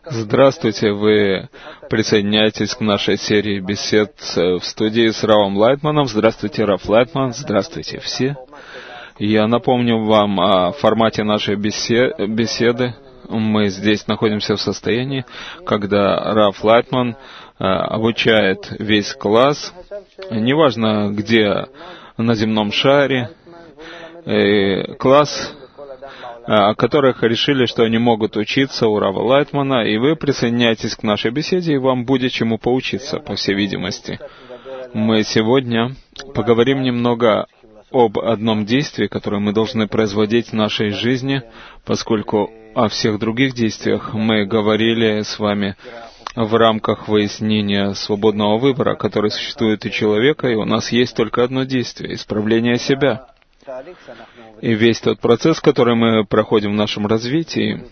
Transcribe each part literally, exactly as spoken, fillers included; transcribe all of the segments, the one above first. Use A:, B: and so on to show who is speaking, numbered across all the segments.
A: Здравствуйте, вы присоединяетесь к нашей серии бесед в студии с Равом Лайтманом. Здравствуйте, Рав Лайтман, здравствуйте все. Я напомню вам о формате нашей беседы. Мы здесь находимся в состоянии, когда Рав Лайтман обучает весь класс, неважно где на земном шаре, класс, о которых решили, что они могут учиться у Рава Лайтмана, и вы присоединяетесь к нашей беседе, и вам будет чему поучиться, по всей видимости. Мы сегодня поговорим немного об одном действии, которое мы должны производить в нашей жизни, поскольку о всех других действиях мы говорили с вами в рамках выяснения свободного выбора, который существует у человека, и у нас есть только одно действие — исправление себя. И весь тот процесс, который мы проходим в нашем развитии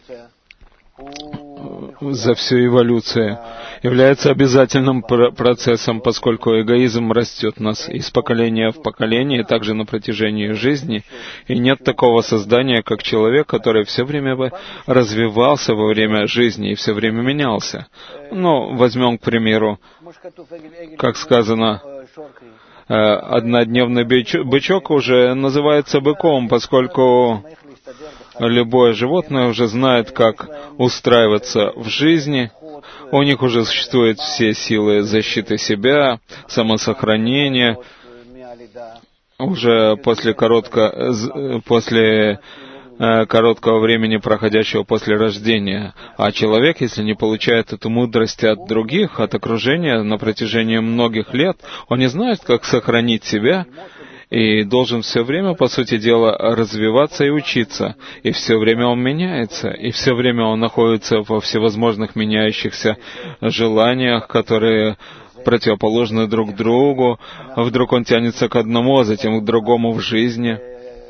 A: за всю эволюцию, является обязательным процессом, поскольку эгоизм растет в нас из поколения в поколение, и также на протяжении жизни. И нет такого создания, как человек, который все время развивался во время жизни и все время менялся. Ну, возьмем, к примеру, как сказано, однодневный бычок уже называется быком, поскольку любое животное уже знает, как устраиваться в жизни. У них уже существуют все силы защиты себя, самосохранения. Уже после, коротко, после короткого времени, проходящего после рождения. А человек, если не получает эту мудрость от других, от окружения на протяжении многих лет, он не знает, как сохранить себя, и должен все время, по сути дела, развиваться и учиться. И все время он меняется, и все время он находится во всевозможных меняющихся желаниях, которые противоположны друг другу. Вдруг он тянется к одному, а затем к другому в жизни.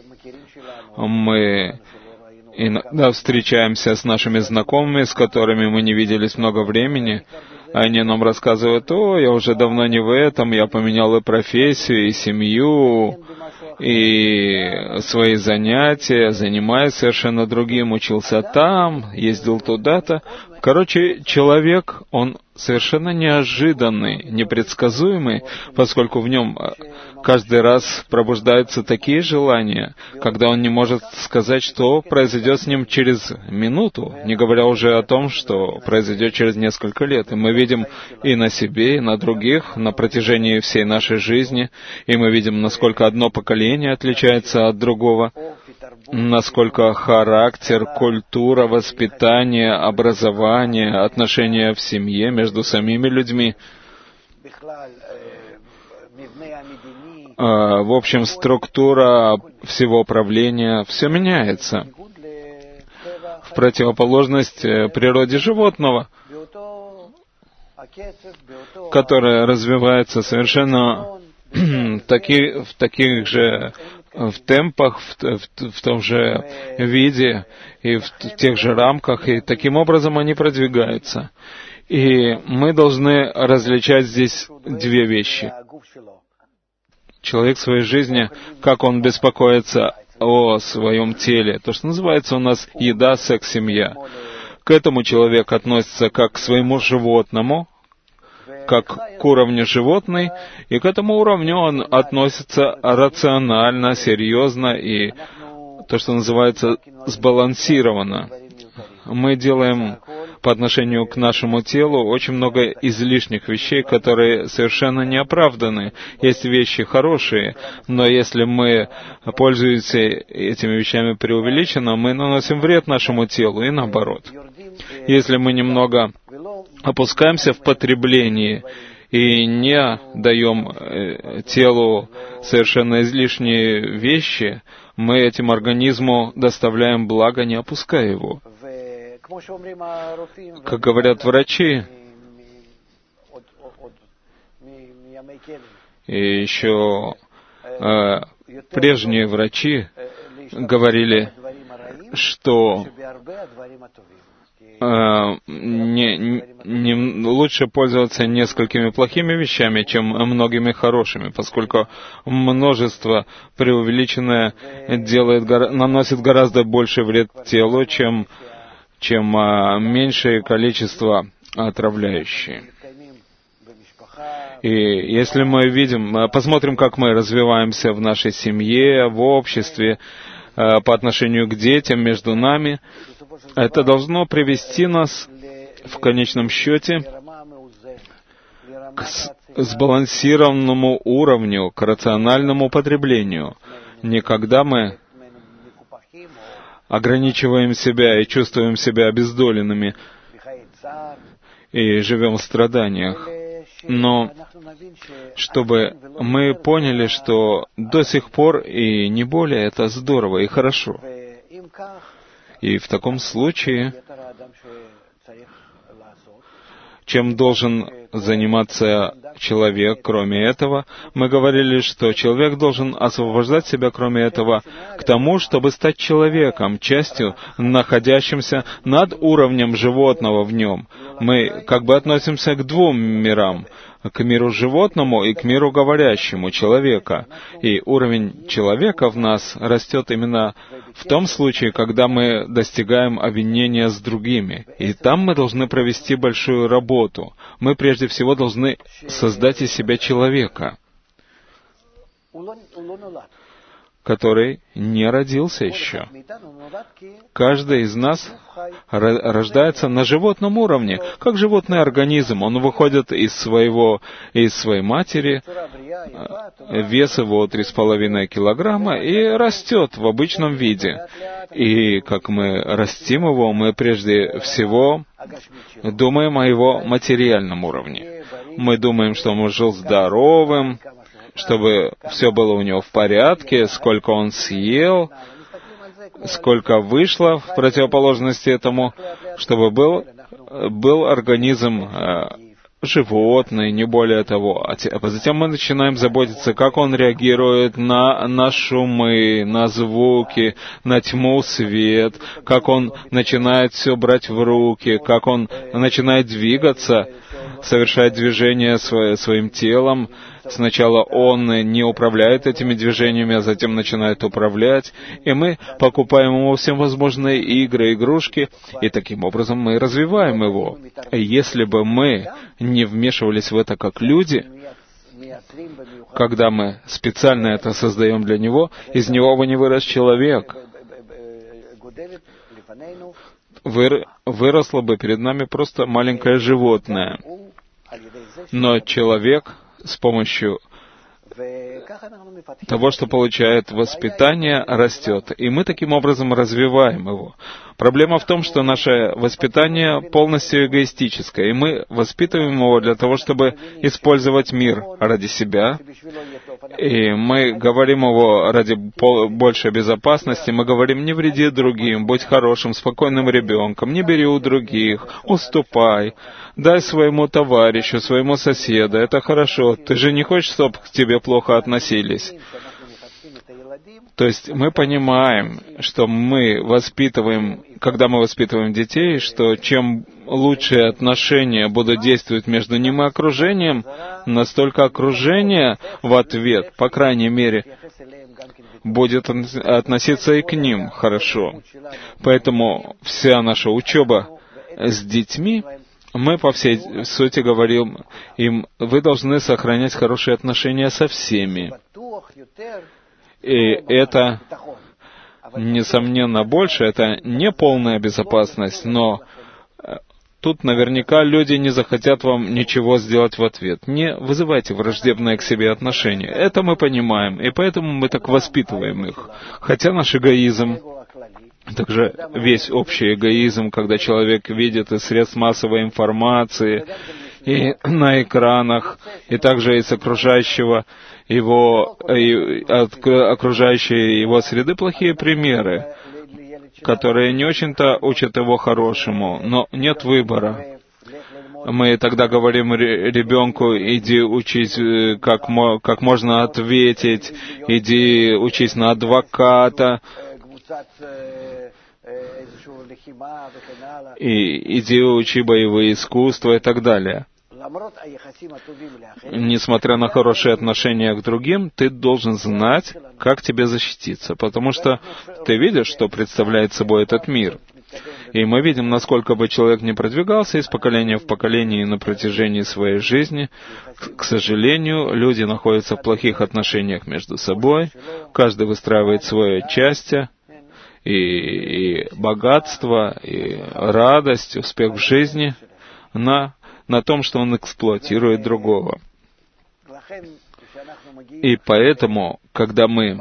A: Мы иногда встречаемся с нашими знакомыми, с которыми мы не виделись много времени. Они нам рассказывают: «О, я уже давно не в этом, я поменял и профессию, и семью, и свои занятия, занимаюсь совершенно другим, учился там, ездил туда-то». Короче, человек, он совершенно неожиданный, непредсказуемый, поскольку в нем каждый раз пробуждаются такие желания, когда он не может сказать, что произойдет с ним через минуту, не говоря уже о том, что произойдет через несколько лет. И мы видим и на себе, и на других на протяжении всей нашей жизни, и мы видим, насколько одно поколение отличается от другого, насколько характер, культура, воспитание, образование, отношения в семье между самими людьми, в общем, структура всего правления, все меняется в противоположность природе животного, которое развивается совершенно таки, в таких же в темпах, в, в, в том же виде и в, в тех же рамках, и таким образом они продвигаются. И мы должны различать здесь две вещи. Человек в своей жизни, как он беспокоится о своем теле, то, что называется у нас еда, секс, семья. К этому человек относится как к своему животному, как к уровню животной, и к этому уровню он относится рационально, серьезно и, то, что называется, сбалансированно. Мы делаем по отношению к нашему телу очень много излишних вещей, которые совершенно не оправданы. Есть вещи хорошие, но если мы пользуемся этими вещами преувеличенно, мы наносим вред нашему телу, и наоборот. Если мы немного опускаемся в потреблении и не даем э, телу совершенно излишние вещи, мы этим организму доставляем благо, не опуская его. Как говорят врачи, и еще э, прежние врачи говорили, что Не, не, лучше пользоваться несколькими плохими вещами, чем многими хорошими, поскольку множество преувеличенное делает, наносит гораздо больше вред телу, чем чем а, меньшее количество отравляющие. И если мы видим, посмотрим, как мы развиваемся в нашей семье, в обществе, по отношению к детям, между нами, это должно привести нас в конечном счете к сбалансированному уровню, к рациональному потреблению. Не когда мы ограничиваем себя и чувствуем себя обездоленными и живем в страданиях, но чтобы мы поняли, что до сих пор и не более это здорово и хорошо. И в таком случае, чем должен заниматься человек, кроме этого, мы говорили, что человек должен освобождать себя, кроме этого, к тому, чтобы стать человеком, частью, находящимся над уровнем животного в нем. Мы как бы относимся к двум мирам, к миру животному и к миру говорящему человека. И уровень человека в нас растет именно в том случае, когда мы достигаем объединения с другими. И там мы должны провести большую работу. Мы прежде всего должны создать из себя человека, который не родился еще. Каждый из нас рождается на животном уровне, как животный организм. Он выходит из своего, из своей матери, вес его три с половиной килограмма, и растет в обычном виде. И как мы растим его, мы прежде всего думаем о его материальном уровне. Мы думаем, что он жил здоровым, чтобы все было у него в порядке, сколько он съел, сколько вышло в противоположности этому, чтобы был, был организм э, животный, не более того. А затем мы начинаем заботиться, как он реагирует на, на шумы, на звуки, на тьму, свет, как он начинает все брать в руки, как он начинает двигаться, совершать движения свое, своим телом. Сначала он не управляет этими движениями, а затем начинает управлять, и мы покупаем ему всевозможные игры, игрушки, и таким образом мы развиваем его. И если бы мы не вмешивались в это как люди, когда мы специально это создаем для него, из него бы не вырос человек. Выр... Выросло бы перед нами просто маленькое животное. Но человек с помощью того, что получает воспитание, растет. И мы таким образом развиваем его. Проблема в том, что наше воспитание полностью эгоистическое, и мы воспитываем его для того, чтобы использовать мир ради себя. И мы говорим его ради большей безопасности, мы говорим, не вреди другим, будь хорошим, спокойным ребенком, не бери у других, уступай, дай своему товарищу, своему соседу, это хорошо, ты же не хочешь, чтобы к тебе плохо относились. То есть мы понимаем, что мы воспитываем, когда мы воспитываем детей, что чем лучшие отношения будут действовать между ним и окружением, настолько окружение в ответ, по крайней мере, будет относиться и к ним хорошо. Поэтому вся наша учеба с детьми, мы по всей сути говорим им, вы должны сохранять хорошие отношения со всеми. И это, несомненно, больше, это не полная безопасность, но тут наверняка люди не захотят вам ничего сделать в ответ. Не вызывайте враждебное к себе отношение. Это мы понимаем, и поэтому мы так воспитываем их. Хотя наш эгоизм, также весь общий эгоизм, когда человек видит из средств массовой информации, и на экранах, и также из окружающего его, и от окружающей его среды плохие примеры, которые не очень-то учат его хорошему, но нет выбора. Мы тогда говорим ребенку, иди учись, как, как можно ответить, иди учись на адвоката, и иди учи боевые искусства и так далее. Несмотря на хорошие отношения к другим, ты должен знать, как тебе защититься, потому что ты видишь, что представляет собой этот мир. И мы видим, насколько бы человек не продвигался из поколения в поколение на протяжении своей жизни, к сожалению, люди находятся в плохих отношениях между собой, каждый выстраивает свое счастье, и, и богатство, и радость, успех в жизни на, на том, что он эксплуатирует другого. И поэтому, когда мы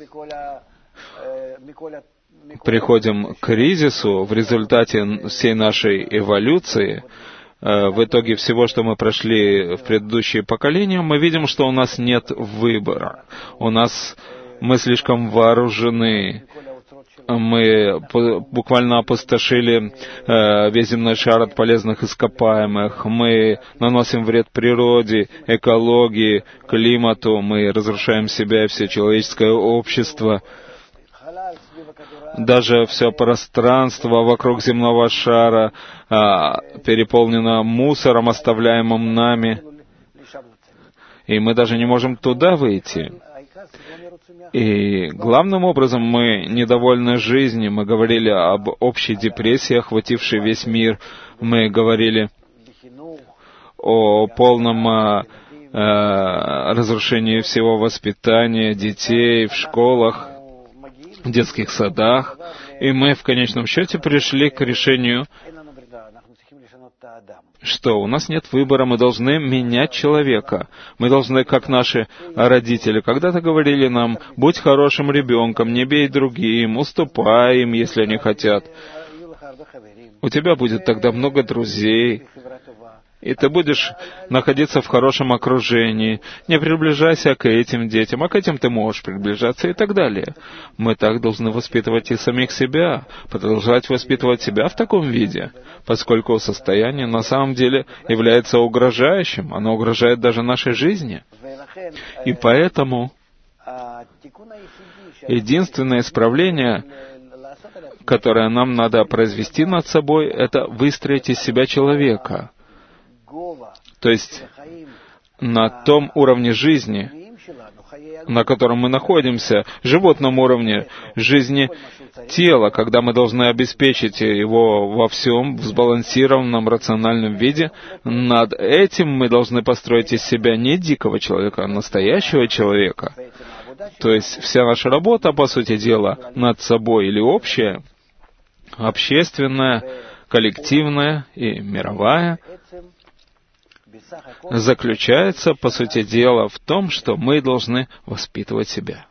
A: приходим к кризису в результате всей нашей эволюции, в итоге всего, что мы прошли в предыдущие поколения, мы видим, что у нас нет выбора. У нас мы слишком вооружены. Мы буквально опустошили э, весь земной шар от полезных ископаемых. Мы наносим вред природе, экологии, климату. Мы разрушаем себя и все человеческое общество. Даже все пространство вокруг земного шара э, переполнено мусором, оставляемым нами. И мы даже не можем туда выйти. И главным образом мы недовольны жизнью. Мы говорили об общей депрессии, охватившей весь мир. Мы говорили о полном э, разрушении всего воспитания детей в школах, в детских садах. И мы в конечном счете пришли к решению, что у нас нет выбора, мы должны менять человека. Мы должны, как наши родители, когда-то говорили нам: будь хорошим ребенком, не бей другим, уступай им, если они хотят. У тебя будет тогда много друзей, и ты будешь находиться в хорошем окружении. Не приближайся к этим детям, а к этим ты можешь приближаться и так далее. Мы так должны воспитывать и самих себя, продолжать воспитывать себя в таком виде, поскольку состояние на самом деле является угрожающим, оно угрожает даже нашей жизни. И поэтому единственное исправление, которое нам надо произвести над собой, это выстроить из себя человека. То есть на том уровне жизни, на котором мы находимся, животном уровне жизни тела, когда мы должны обеспечить его во всем, в сбалансированном, рациональном виде, над этим мы должны построить из себя не дикого человека, а настоящего человека. То есть вся наша работа, по сути дела, над собой или общая, общественная, коллективная и мировая, заключается, по сути дела, в том, что мы должны воспитывать себя.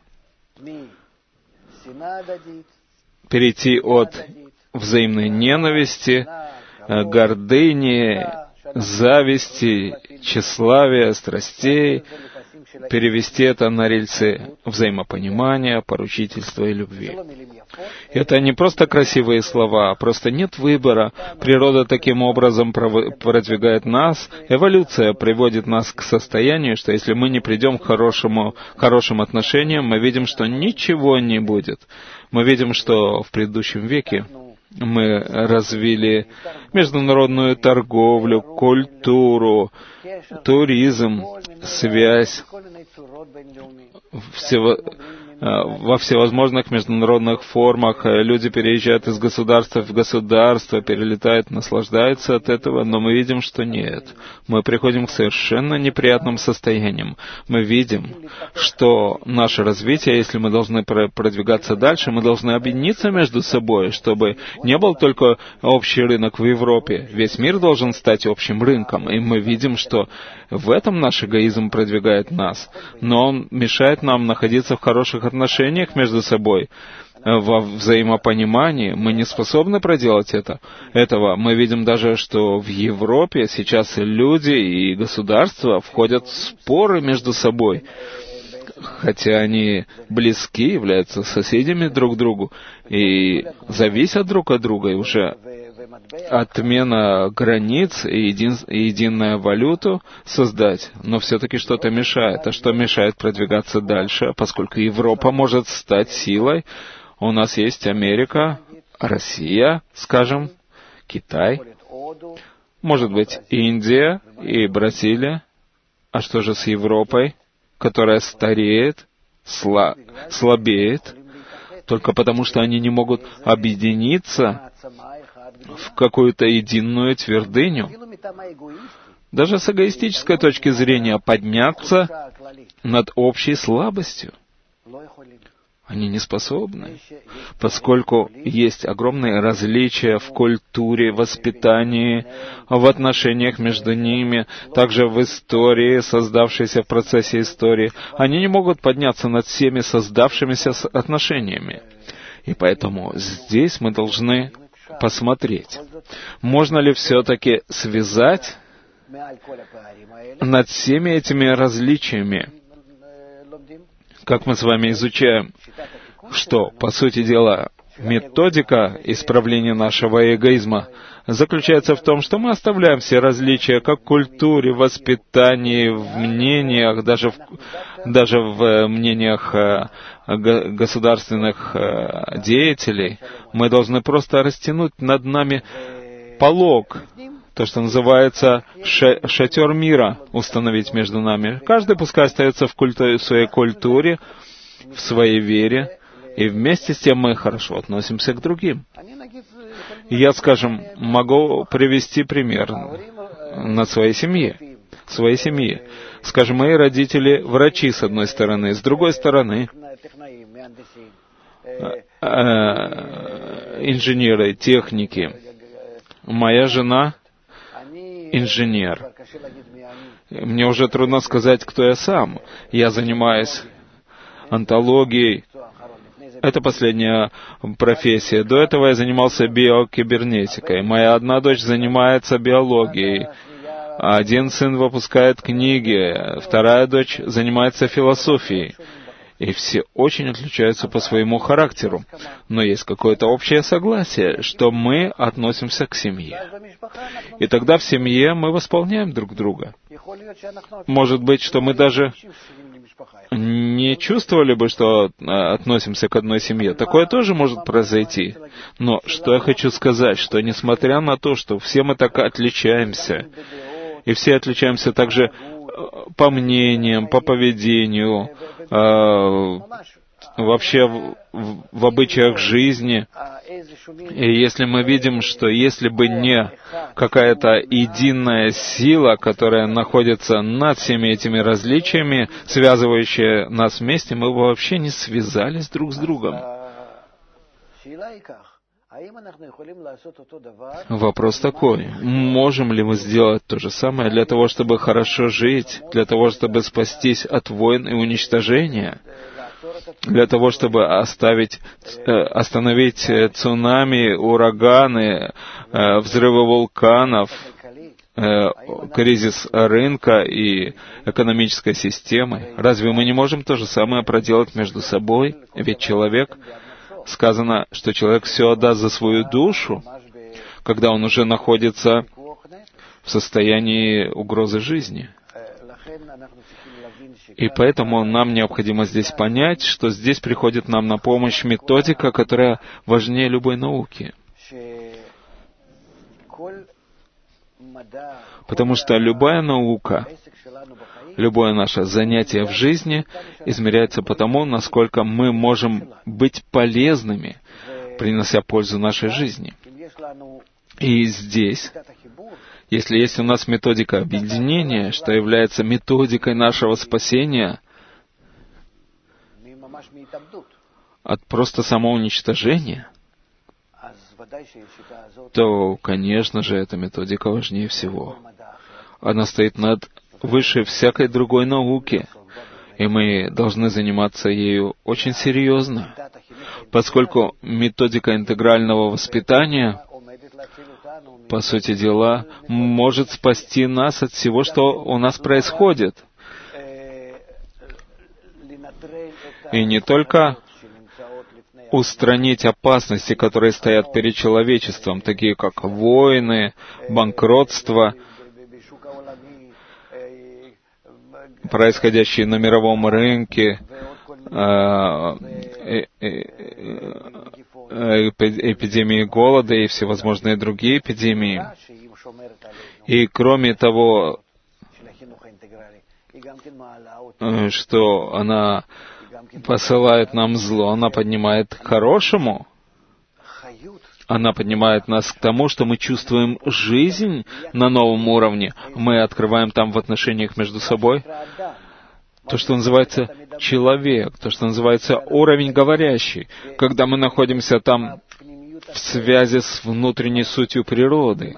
A: Перейти от взаимной ненависти, гордыни, зависти, тщеславия, страстей, перевести это на рельсы взаимопонимания, поручительства и любви. Это не просто красивые слова, просто нет выбора. Природа таким образом продвигает нас. Эволюция приводит нас к состоянию, что если мы не придем к хорошему, хорошим отношениям, мы видим, что ничего не будет. Мы видим, что в предыдущем веке мы развили международную торговлю, культуру, туризм, связь всего, во всевозможных международных формах. Люди переезжают из государства в государство, перелетают, наслаждаются от этого, но мы видим, что нет. Мы приходим к совершенно неприятным состояниям. Мы видим, что наше развитие, если мы должны продвигаться дальше, мы должны объединиться между собой, чтобы не был только общий рынок в Европе. Весь мир должен стать общим рынком, и мы видим, что в этом наш эгоизм продвигает нас, но он мешает нам находиться в хороших отношениях между собой, во взаимопонимании. Мы не способны проделать это. этого. Мы видим даже, что в Европе сейчас люди и государства входят в споры между собой, хотя они близки, являются соседями друг к другу и зависят друг от друга, и уже отмена границ и, един, и единую валюту создать, но все-таки что-то мешает. А что мешает продвигаться дальше? Поскольку Европа может стать силой, у нас есть Америка, Россия, скажем, Китай, может быть, Индия и Бразилия. А что же с Европой, которая стареет, сла, слабеет? только потому, что они не могут объединиться в какую-то единую твердыню. Даже с эгоистической точки зрения подняться над общей слабостью. Они не способны, поскольку есть огромные различия в культуре, воспитании, в отношениях между ними, также в истории, создавшейся в процессе истории. Они не могут подняться над всеми создавшимися отношениями. И поэтому здесь мы должны посмотреть, можно ли все-таки связать над всеми этими различиями, как мы с вами изучаем, что, по сути дела, методика исправления нашего эгоизма заключается в том, что мы оставляем все различия как в культуре, в воспитании, в мнениях, даже в, даже в мнениях государственных деятелей. Мы должны просто растянуть над нами полог, то, что называется шатер мира, установить между нами. Каждый пускай остается в, культуре, в своей культуре, в своей вере, и вместе с тем мы хорошо относимся к другим. Я, скажем, могу привести пример на своей семье. Своей семьи. Скажем, мои родители врачи, с одной стороны, с другой стороны, инженеры, техники. Моя жена инженер. Мне уже трудно сказать, кто я сам. Я занимаюсь онтологией. Это последняя профессия. До этого я занимался биокибернетикой. Моя одна дочь занимается биологией. Один сын выпускает книги. Вторая дочь занимается философией. И все очень отличаются по своему характеру. Но есть какое-то общее согласие, что мы относимся к семье. И тогда в семье мы восполняем друг друга. Может быть, что мы даже не чувствовали бы, что относимся к одной семье. Такое тоже может произойти. Но что я хочу сказать, что несмотря на то, что все мы так отличаемся, и все отличаемся также по мнениям, по поведению, э, вообще в, в, в обычаях жизни. И если мы видим, что если бы не какая-то единая сила, которая находится над всеми этими различиями, связывающая нас вместе, мы бы вообще не связались друг с другом. Вопрос такой, можем ли мы сделать то же самое для того, чтобы хорошо жить, для того, чтобы спастись от войн и уничтожения, для того, чтобы оставить, остановить цунами, ураганы, взрывы вулканов, кризис рынка и экономической системы? Разве мы не можем то же самое проделать между собой? Ведь человек... Сказано, что человек все отдаст за свою душу, когда он уже находится в состоянии угрозы жизни. И поэтому нам необходимо здесь понять, что здесь приходит нам на помощь методика, которая важнее любой науки. Потому что любая наука, любое наше занятие в жизни измеряется по тому, насколько мы можем быть полезными, принося пользу нашей жизни. И здесь, если есть у нас методика объединения, что является методикой нашего спасения от просто самоуничтожения, то, конечно же, эта методика важнее всего. Она стоит над выше всякой другой науки, и мы должны заниматься ею очень серьезно, поскольку методика интегрального воспитания, по сути дела, может спасти нас от всего, что у нас происходит. И не только устранить опасности, которые стоят перед человечеством, такие как войны, банкротство, происходящие на мировом рынке, эпидемии голода и всевозможные другие эпидемии. И кроме того, что она посылает нам зло, она поднимает к хорошему. Она поднимает нас к тому, что мы чувствуем жизнь на новом уровне. Мы открываем там в отношениях между собой то, что называется человек, то, что называется уровень говорящий, когда мы находимся там в связи с внутренней сутью природы.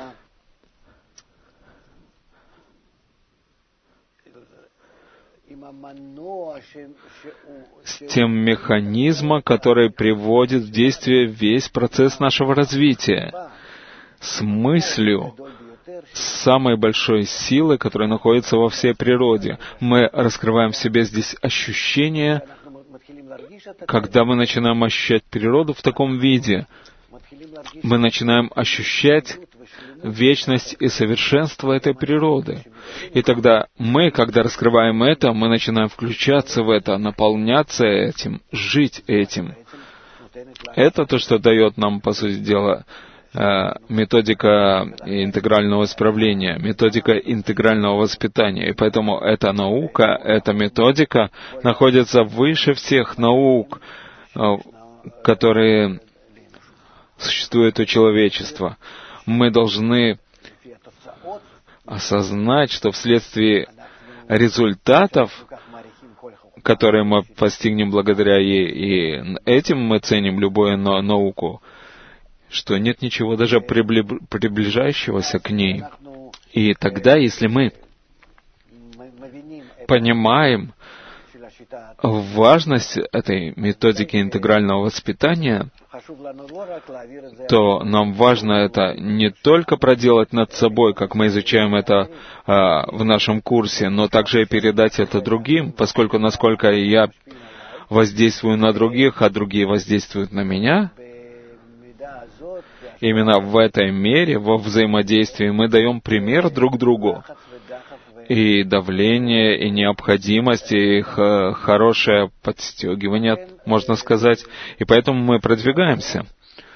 A: С тем механизмом, который приводит в действие весь процесс нашего развития, с мыслью, с самой большой силой, которая находится во всей природе. Мы раскрываем в себе здесь ощущение, когда мы начинаем ощущать природу в таком виде, мы начинаем ощущать вечность и совершенство этой природы. И тогда мы, когда раскрываем это, мы начинаем включаться в это, наполняться этим, жить этим. Это то, что дает нам, по сути дела, методика интегрального исправления, методика интегрального воспитания. И поэтому эта наука, эта методика находится выше всех наук, которые существуют у человечества. Мы должны осознать, что вследствие результатов, которые мы постигнем благодаря ей, и этим мы ценим любую науку, что нет ничего даже прибли- приближающегося к ней. И тогда, если мы понимаем важность этой методики интегрального воспитания, то нам важно это не только проделать над собой, как мы изучаем это а, в нашем курсе, но также и передать это другим, поскольку насколько я воздействую на других, а другие воздействуют на меня, именно в этой мере, во взаимодействии, мы даем пример друг другу. И давление, и необходимость, и х- хорошее подстегивание, можно сказать. И поэтому мы продвигаемся.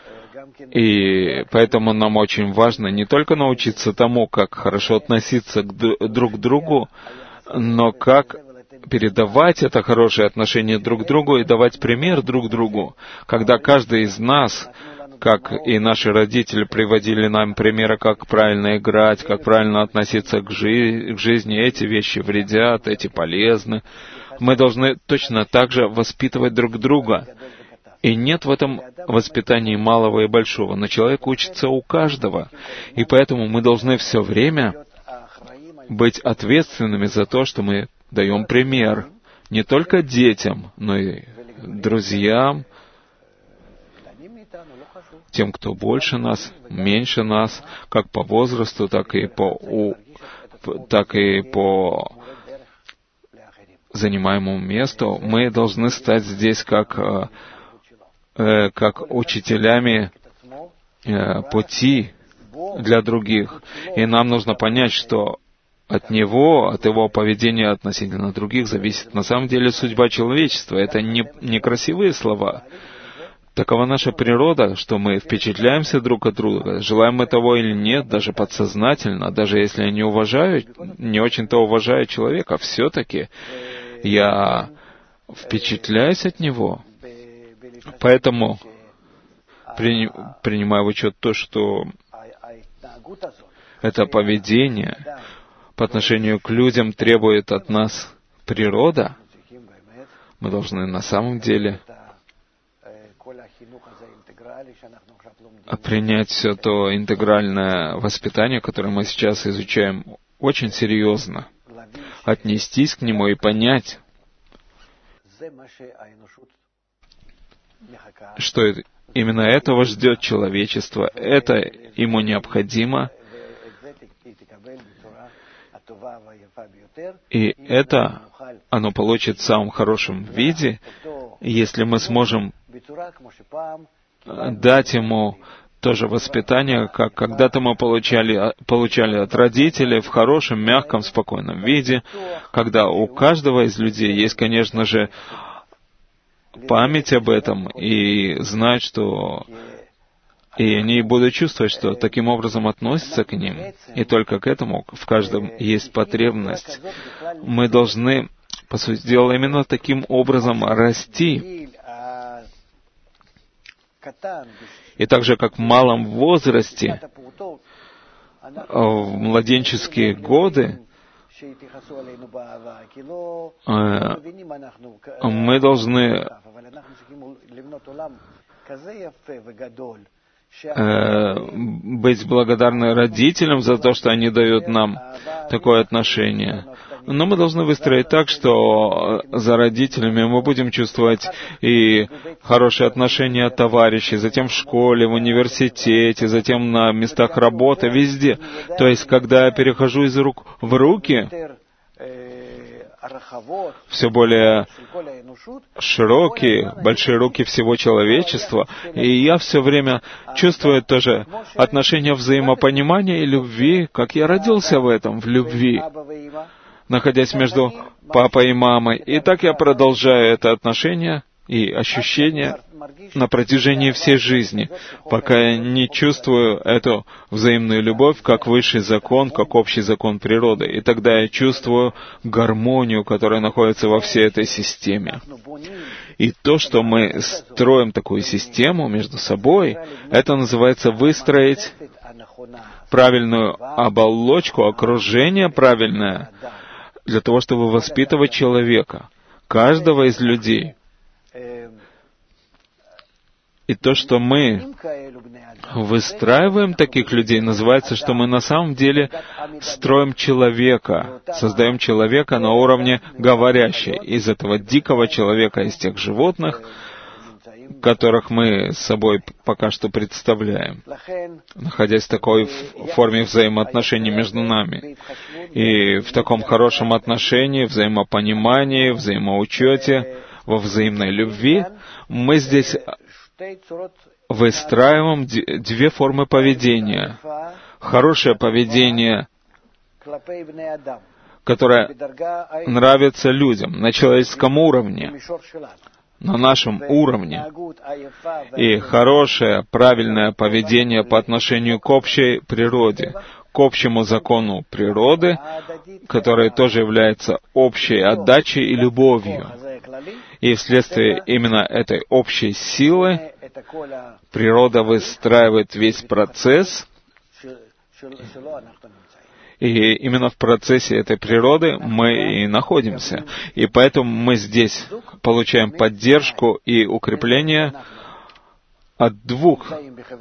A: И поэтому нам очень важно не только научиться тому, как хорошо относиться к д- друг к другу, но как передавать это хорошее отношение друг к другу и давать пример друг другу. Когда каждый из нас, как и наши родители приводили нам примеры, как правильно играть, как правильно относиться к, жи- к жизни, эти вещи вредят, эти полезны. Мы должны точно так же воспитывать друг друга. И нет в этом воспитании малого и большого, но человек учится у каждого. И поэтому мы должны все время быть ответственными за то, что мы даем пример не только детям, но и друзьям, тем, кто больше нас, меньше нас, как по возрасту, так и по, у, так и по занимаемому месту. Мы должны стать здесь как, э, как учителями э, пути для других. И нам нужно понять, что от него, от его поведения относительно других зависит на самом деле судьба человечества. Это не, не красивые слова. Такова наша природа, что мы впечатляемся друг от друга, желаем мы того или нет, даже подсознательно, даже если я не уважаю, не очень-то уважаю человека, все-таки я впечатляюсь от него. Поэтому, при, принимая в учет то, что это поведение по отношению к людям требует от нас природа, мы должны на самом деле принять все то интегральное воспитание, которое мы сейчас изучаем, очень серьезно, отнестись к нему и понять, что это, именно этого ждет человечество, это ему необходимо, и это оно получит в самом хорошем виде, если мы сможем дать ему то же воспитание, как когда-то мы получали, получали от родителей в хорошем, мягком, спокойном виде, когда у каждого из людей есть, конечно же, память об этом и знать, что И они будут чувствовать, что таким образом относятся к ним. И только к этому в каждом есть потребность. Мы должны, по сути дела, именно таким образом расти. И так же, как в малом возрасте, в младенческие годы, мы должны быть благодарны родителям за то, что они дают нам такое отношение. Но мы должны выстроить так, что за родителями мы будем чувствовать и хорошие отношения от товарищей, затем в школе, в университете, затем на местах работы, везде. То есть, когда я перехожу из рук в руки, все более широкие, большие руки всего человечества, и я все время чувствую тоже отношение взаимопонимания и любви, как я родился в этом, в любви, находясь между папой и мамой. И так я продолжаю это отношение и ощущение на протяжении всей жизни, пока я не чувствую эту взаимную любовь как высший закон, как общий закон природы. И тогда я чувствую гармонию, которая находится во всей этой системе. И то, что мы строим такую систему между собой, это называется выстроить правильную оболочку, окружение правильное, для того, чтобы воспитывать человека, каждого из людей. И то, что мы выстраиваем таких людей, называется, что мы на самом деле строим человека, создаем человека на уровне говорящей, из этого дикого человека, из тех животных, которых мы с собой пока что представляем, находясь в такой форме взаимоотношений между нами. И в таком хорошем отношении, взаимопонимании, взаимоучете, во взаимной любви мы здесь выстраиваем две формы поведения. Хорошее поведение, которое нравится людям на человеческом уровне, на нашем уровне, и хорошее, правильное поведение по отношению к общей природе, к общему закону природы, который тоже является общей отдачей и любовью. И вследствие именно этой общей силы природа выстраивает весь процесс, и именно в процессе этой природы мы и находимся. И поэтому мы здесь получаем поддержку и укрепление от двух,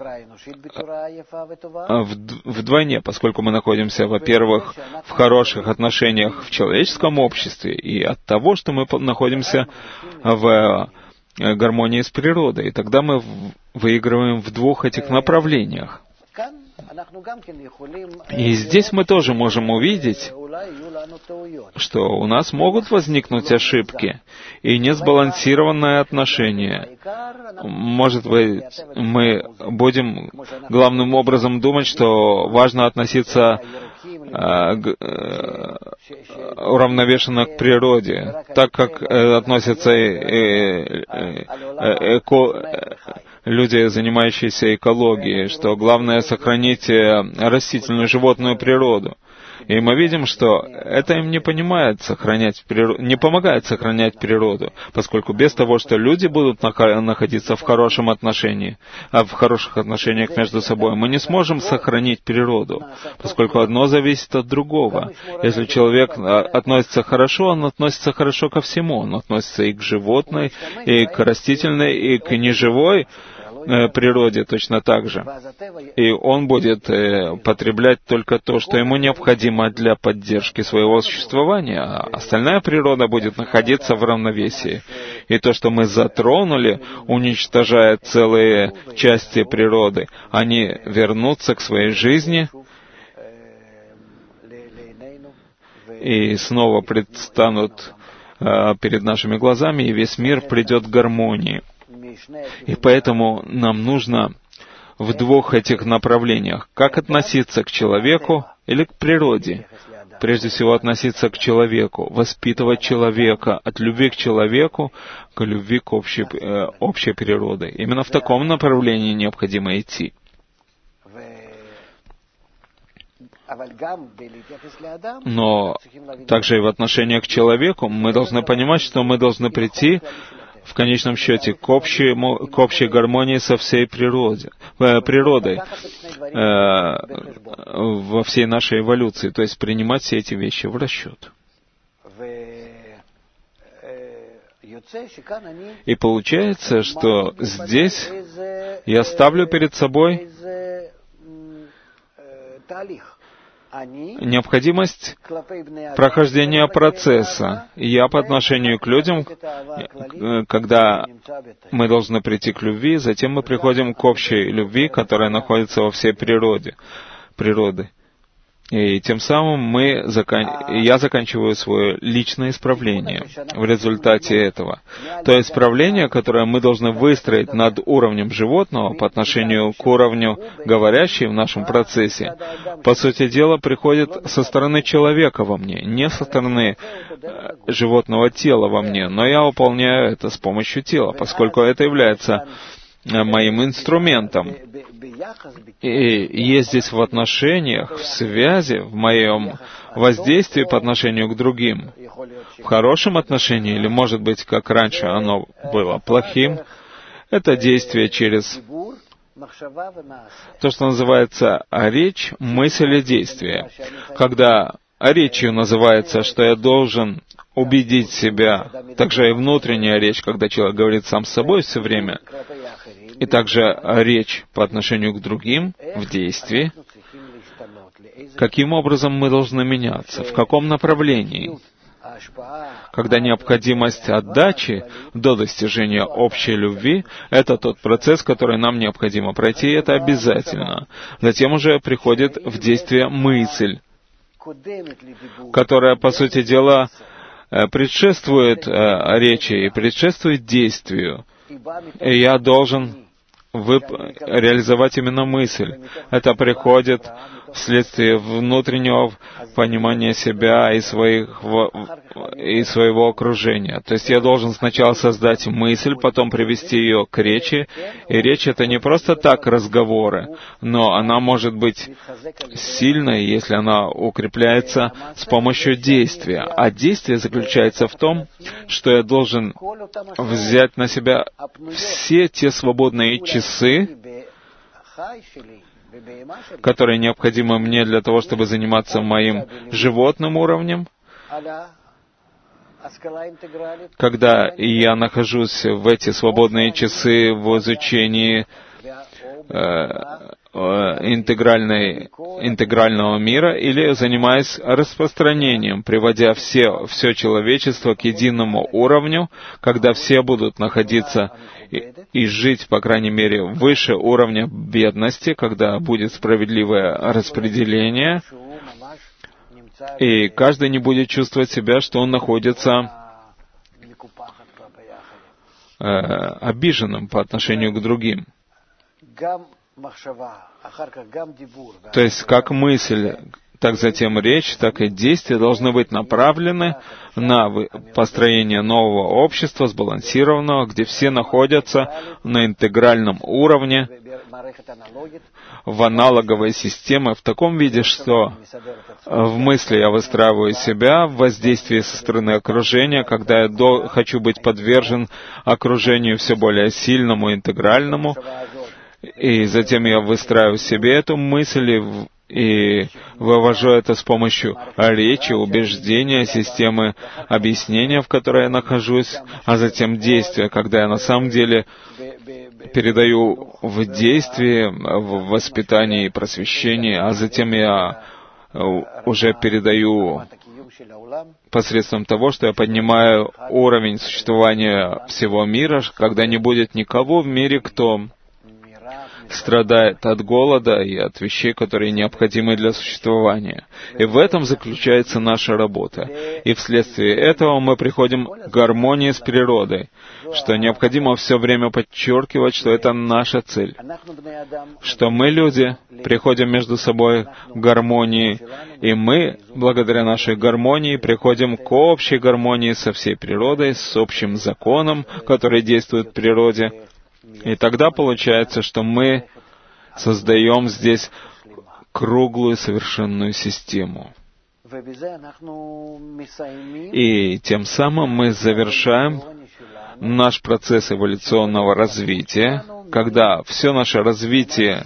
A: вдвойне, поскольку мы находимся, во-первых, в хороших отношениях в человеческом обществе, и от того, что мы находимся в гармонии с природой. И тогда мы выигрываем в двух этих направлениях. И здесь мы тоже можем увидеть, что у нас могут возникнуть ошибки и несбалансированное отношение. Может быть, мы будем главным образом думать, что важно относиться уравновешенно к природе, так как относятся эко... люди, занимающиеся экологией, что главное сохранить растительную животную природу. И мы видим, что это им не понимает сохранять природу, не помогает сохранять природу, поскольку без того, что люди будут находиться в хорошем отношении, а в хороших отношениях между собой, мы не сможем сохранить природу, поскольку одно зависит от другого. Если человек относится хорошо, он относится хорошо ко всему. Он относится и к животной, и к растительной, и к неживой природе точно так же. И он будет э, потреблять только то, что ему необходимо для поддержки своего существования, а остальная природа будет находиться в равновесии. И то, что мы затронули, уничтожая целые части природы, они вернутся к своей жизни и снова предстанут э, перед нашими глазами, и весь мир придет в гармонии. И поэтому нам нужно в двух этих направлениях. Как относиться к человеку или к природе? Прежде всего, относиться к человеку, воспитывать человека от любви к человеку к любви к общей, э, общей природе. Именно в таком направлении необходимо идти. Но также и в отношении к человеку мы должны понимать, что мы должны прийти в конечном счете к общей, к общей гармонии со всей природе, э, природой э, во всей нашей эволюции, то есть принимать все эти вещи в расчет. И получается, что здесь я ставлю перед собой необходимость прохождения процесса. И я по отношению к людям, когда мы должны прийти к любви, затем мы приходим к общей любви, которая находится во всей природе, природы. И тем самым мы закан... я заканчиваю свое личное исправление в результате этого. То исправление, которое мы должны выстроить над уровнем животного по отношению к уровню говорящей в нашем процессе, по сути дела, приходит со стороны человека во мне, не со стороны животного тела во мне, но я выполняю это с помощью тела, поскольку это является моим инструментом. И есть здесь в отношениях, в связи, в моем воздействии по отношению к другим, в хорошем отношении, или, может быть, как раньше оно было плохим, это действие через то, что называется речь, мысль и действие. Когда речью называется, что я должен убедить себя, также и внутренняя речь, когда человек говорит сам с собой все время, и также речь по отношению к другим в действии, каким образом мы должны меняться, в каком направлении, когда необходимость отдачи до достижения общей любви — это тот процесс, который нам необходимо пройти, и это обязательно. Затем уже приходит в действие мысль, которая, по сути дела, предшествует речи и предшествует действию. И я должен вып... реализовать именно мысль. Это приходит вследствие внутреннего понимания себя и, своих... и своего окружения. То есть я должен сначала создать мысль, потом привести ее к речи. И речь — это не просто так разговоры, но она может быть сильной, если она укрепляется с помощью действия. А действие заключается в том, что я должен взять на себя все те свободные часы, которые необходимы мне для того, чтобы заниматься моим животным уровнем, когда я нахожусь в эти свободные часы в изучении э, интегральной, интегрального мира, или занимаясь распространением, приводя все, все человечество к единому уровню, когда все будут находиться и, и жить, по крайней мере, выше уровня бедности, когда будет справедливое распределение, и каждый не будет чувствовать себя, что он находится э, обиженным по отношению к другим. То есть, как мысль, так затем речь, так и действия должны быть направлены на построение нового общества, сбалансированного, где все находятся на интегральном уровне, в аналоговой системе, в таком виде, что в мысли я выстраиваю себя, в воздействии со стороны окружения, когда я до, хочу быть подвержен окружению все более сильному, интегральному, и затем я выстраиваю себе эту мысль и, и вывожу это с помощью речи, убеждения, системы объяснения, в которой я нахожусь, а затем действия, когда я на самом деле передаю в действии, в воспитании и просвещении, а затем я уже передаю посредством того, что я поднимаю уровень существования всего мира, когда не будет никого в мире, кто страдает от голода и от вещей, которые необходимы для существования. И в этом заключается наша работа. И вследствие этого мы приходим к гармонии с природой, что необходимо все время подчеркивать, что это наша цель. Что мы, люди, приходим между собой к гармонии, и мы, благодаря нашей гармонии, приходим к общей гармонии со всей природой, с общим законом, который действует в природе. И тогда получается, что мы создаем здесь круглую совершенную систему. И тем самым мы завершаем наш процесс эволюционного развития, когда все наше развитие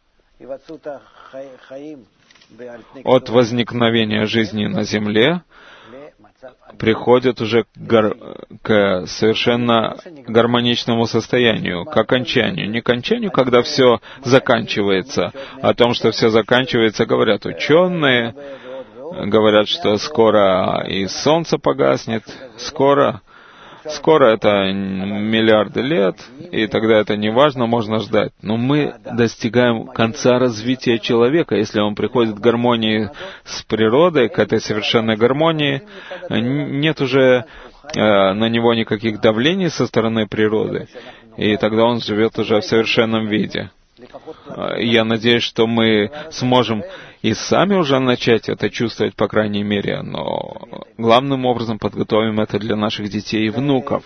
A: от возникновения жизни на Земле приходит уже к, гар... к совершенно гармоничному состоянию, к окончанию. Не к окончанию, когда все заканчивается. О том, что все заканчивается, говорят ученые, говорят, что скоро и солнце погаснет, скоро, скоро это миллиарды лет, и тогда это не важно, можно ждать. Но мы достигаем конца развития человека, если он приходит к гармонии с природой, к этой совершенной гармонии, нет уже э, на него никаких давлений со стороны природы, и тогда он живет уже в совершенном виде. Я надеюсь, что мы сможем и сами уже начать это чувствовать, по крайней мере, но главным образом подготовим это для наших детей и внуков.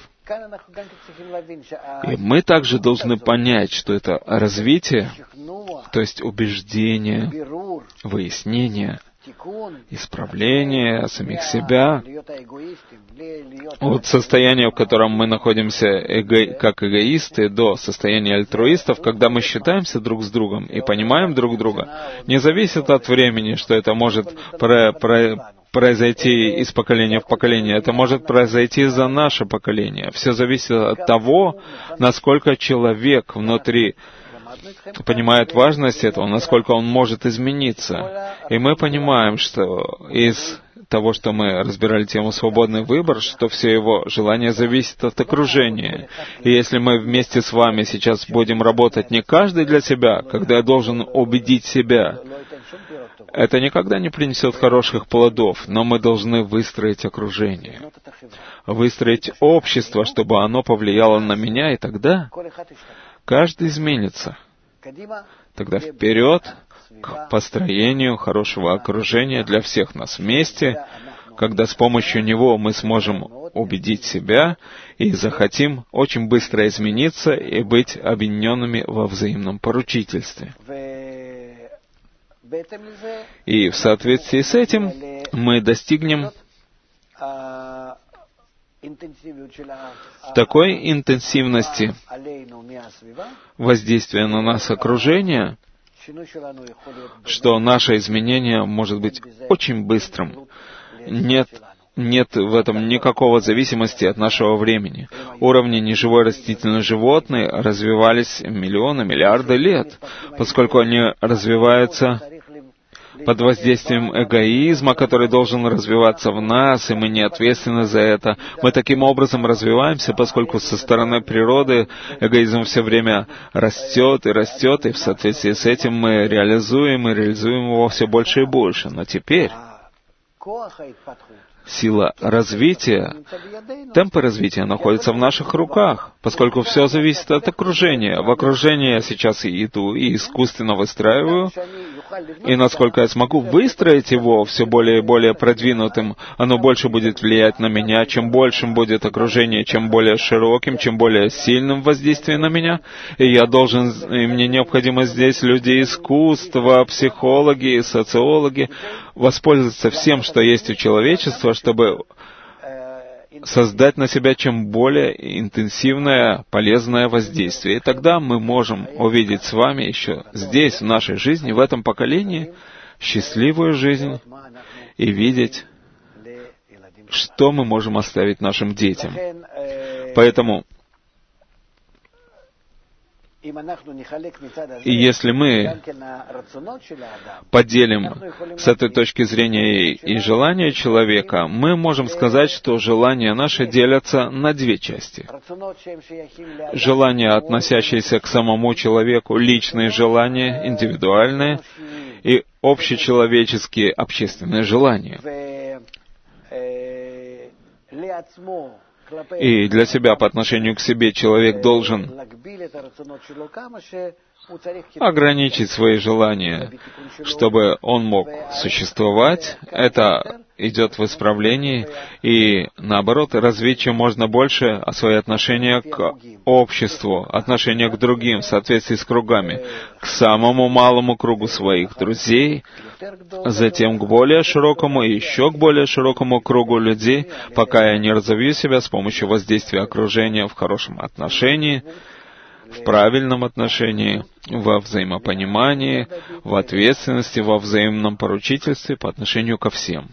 A: И мы также должны понять, что это развитие, то есть убеждение, выяснение, исправление самих себя, от состояния, в котором мы находимся эго... как эгоисты, до состояния альтруистов, когда мы считаемся друг с другом и понимаем друг друга, не зависит от времени, что это может про... Про... произойти из поколения в поколение. Это может произойти за наше поколение. Все зависит от того, насколько человек внутри понимает важность этого, насколько он может измениться. И мы понимаем, что из того, что мы разбирали тему «Свободный выбор», что все его желания зависят от окружения. И если мы вместе с вами сейчас будем работать не каждый для себя, когда я должен убедить себя, это никогда не принесет хороших плодов, но мы должны выстроить окружение, выстроить общество, чтобы оно повлияло на меня, и тогда каждый изменится. Тогда вперед к построению хорошего окружения для всех нас вместе, когда с помощью него мы сможем убедить себя и захотим очень быстро измениться и быть объединенными во взаимном поручительстве. И в соответствии с этим мы достигнем такой интенсивности воздействия на нас окружения, что наше изменение может быть очень быстрым. Нет, нет в этом никакого зависимости от нашего времени. Уровни неживой растительной животной развивались миллионы, миллиарды лет, поскольку они развиваются под воздействием эгоизма, который должен развиваться в нас, и мы не ответственны за это. Мы таким образом развиваемся, поскольку со стороны природы эгоизм все время растет и растет, и в соответствии с этим мы реализуем и реализуем его все больше и больше. Но теперь сила развития, темпы развития находятся в наших руках, поскольку все зависит от окружения. В окружении я сейчас и иду, и искусственно выстраиваю, и насколько я смогу выстроить его все более и более продвинутым, оно больше будет влиять на меня. Чем большим будет окружение, чем более широким, чем более сильным воздействие на меня, и я должен, и мне необходимо здесь люди искусства, психологи, социологи, воспользоваться всем, что есть у человечества, чтобы создать на себя чем более интенсивное, полезное воздействие. И тогда мы можем увидеть с вами еще здесь, в нашей жизни, в этом поколении, счастливую жизнь и видеть, что мы можем оставить нашим детям. Поэтому, и если мы поделим с этой точки зрения и желания человека, мы можем сказать, что желания наши делятся на две части. Желания, относящиеся к самому человеку, личные желания, индивидуальные, и общечеловеческие, общественные желания. И для себя, по отношению к себе, человек должен ограничить свои желания, чтобы он мог существовать. Это идет в исправлении, и, наоборот, развить чем можно больше свое отношение к обществу, отношение к другим в соответствии с кругами, к самому малому кругу своих друзей, затем к более широкому и еще к более широкому кругу людей, пока я не разовью себя с помощью воздействия окружения в хорошем отношении, в правильном отношении, во взаимопонимании, в ответственности, во взаимном поручительстве по отношению ко всем.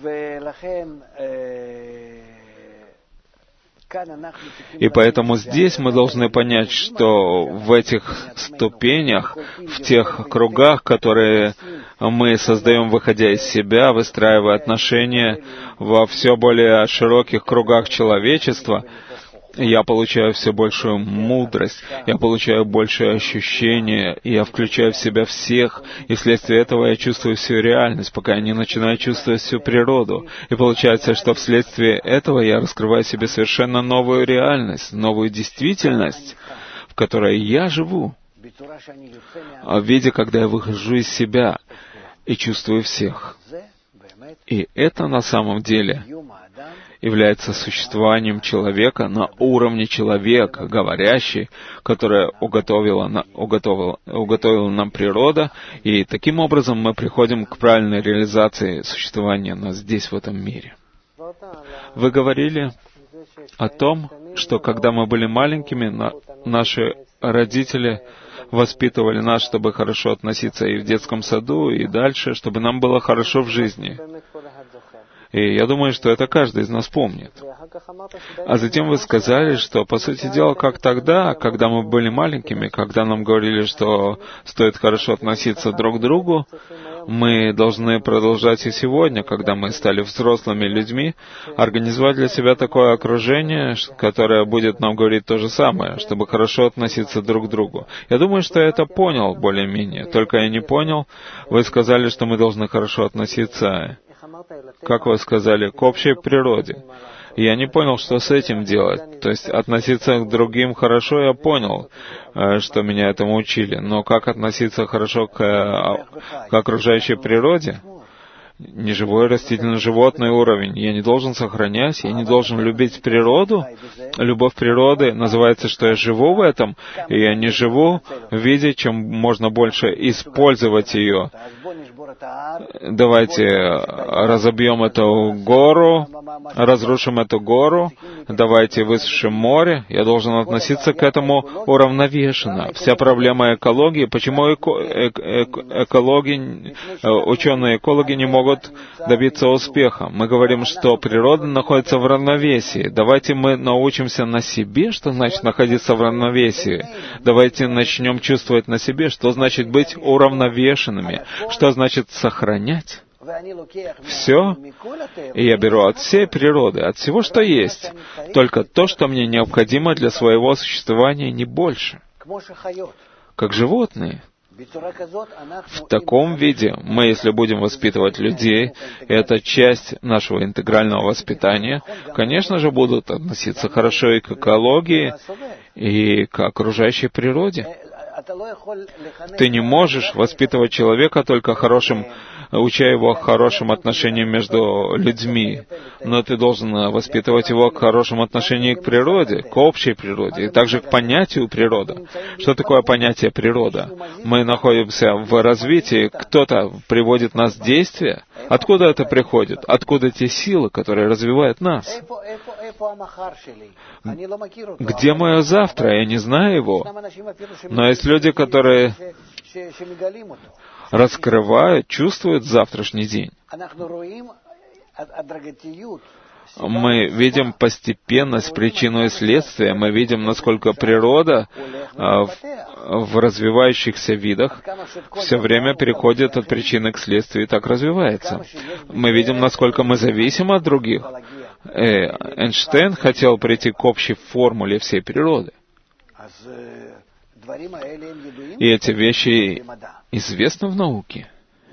A: И поэтому здесь мы должны понять, что в этих ступенях, в тех кругах, которые мы создаем, выходя из себя, выстраивая отношения во все более широких кругах человечества, я получаю все большую мудрость, я получаю большее ощущение, и я включаю в себя всех, и вследствие этого я чувствую всю реальность, пока я не начинаю чувствовать всю природу. И получается, что вследствие этого я раскрываю себе совершенно новую реальность, новую действительность, в которой я живу, в виде, когда я выхожу из себя и чувствую всех. И это на самом деле является существованием человека на уровне человека, говорящий, которое уготовила, на, уготовила, уготовила нам природа, и таким образом мы приходим к правильной реализации существования нас здесь, в этом мире. Вы говорили о том, что когда мы были маленькими, на, наши родители воспитывали нас, чтобы хорошо относиться и в детском саду, и дальше, чтобы нам было хорошо в жизни. И я думаю, что это каждый из нас помнит. А затем вы сказали, что, по сути дела, как тогда, когда мы были маленькими, когда нам говорили, что стоит хорошо относиться друг к другу, мы должны продолжать и сегодня, когда мы стали взрослыми людьми, организовать для себя такое окружение, которое будет нам говорить то же самое, чтобы хорошо относиться друг к другу. Я думаю, что я это понял более-менее. Только я не понял, вы сказали, что мы должны хорошо относиться, как вы сказали, к общей природе. Я не понял, что с этим делать. То есть относиться к другим хорошо, я понял, что меня этому учили. Но как относиться хорошо к, к окружающей природе? Неживой, растительно-животный уровень. Я не должен сохранять, я не должен любить природу. Любовь природы называется, что я живу в этом, и я не живу в виде, чем можно больше использовать ее. Давайте разобьем эту гору, разрушим эту гору, давайте высушим море. Я должен относиться к этому уравновешенно. Вся проблема экологии, почему эко, эко, экологи, ученые-экологи не могут добиться успеха? Мы говорим, что природа находится в равновесии. Давайте мы научимся на себе, что значит находиться в равновесии. Давайте начнем чувствовать на себе, что значит быть уравновешенными, что значит сохранять все, и я беру от всей природы, от всего, что есть, только то, что мне необходимо для своего существования, не больше. Как животные. В таком виде мы, если будем воспитывать людей, это часть нашего интегрального воспитания, конечно же, будут относиться хорошо и к экологии, и к окружающей природе. Ты не можешь воспитывать человека только хорошим, уча его хорошим отношениям между людьми, но ты должен воспитывать его к хорошему отношению к природе, к общей природе, и также к понятию природа. Что такое понятие природа? Мы находимся в развитии, кто-то приводит нас в действие. Откуда это приходит? Откуда те силы, которые развивают нас? Где мое завтра? Я не знаю его. Но есть люди, которые раскрывают, чувствуют завтрашний день. Мы видим постепенность, причину и следствие. Мы видим, насколько природа в, в развивающихся видах все время переходит от причины к следствию и так развивается. Мы видим, насколько мы зависим от других. Эйнштейн хотел прийти к общей формуле всей природы. И эти вещи известны в науке.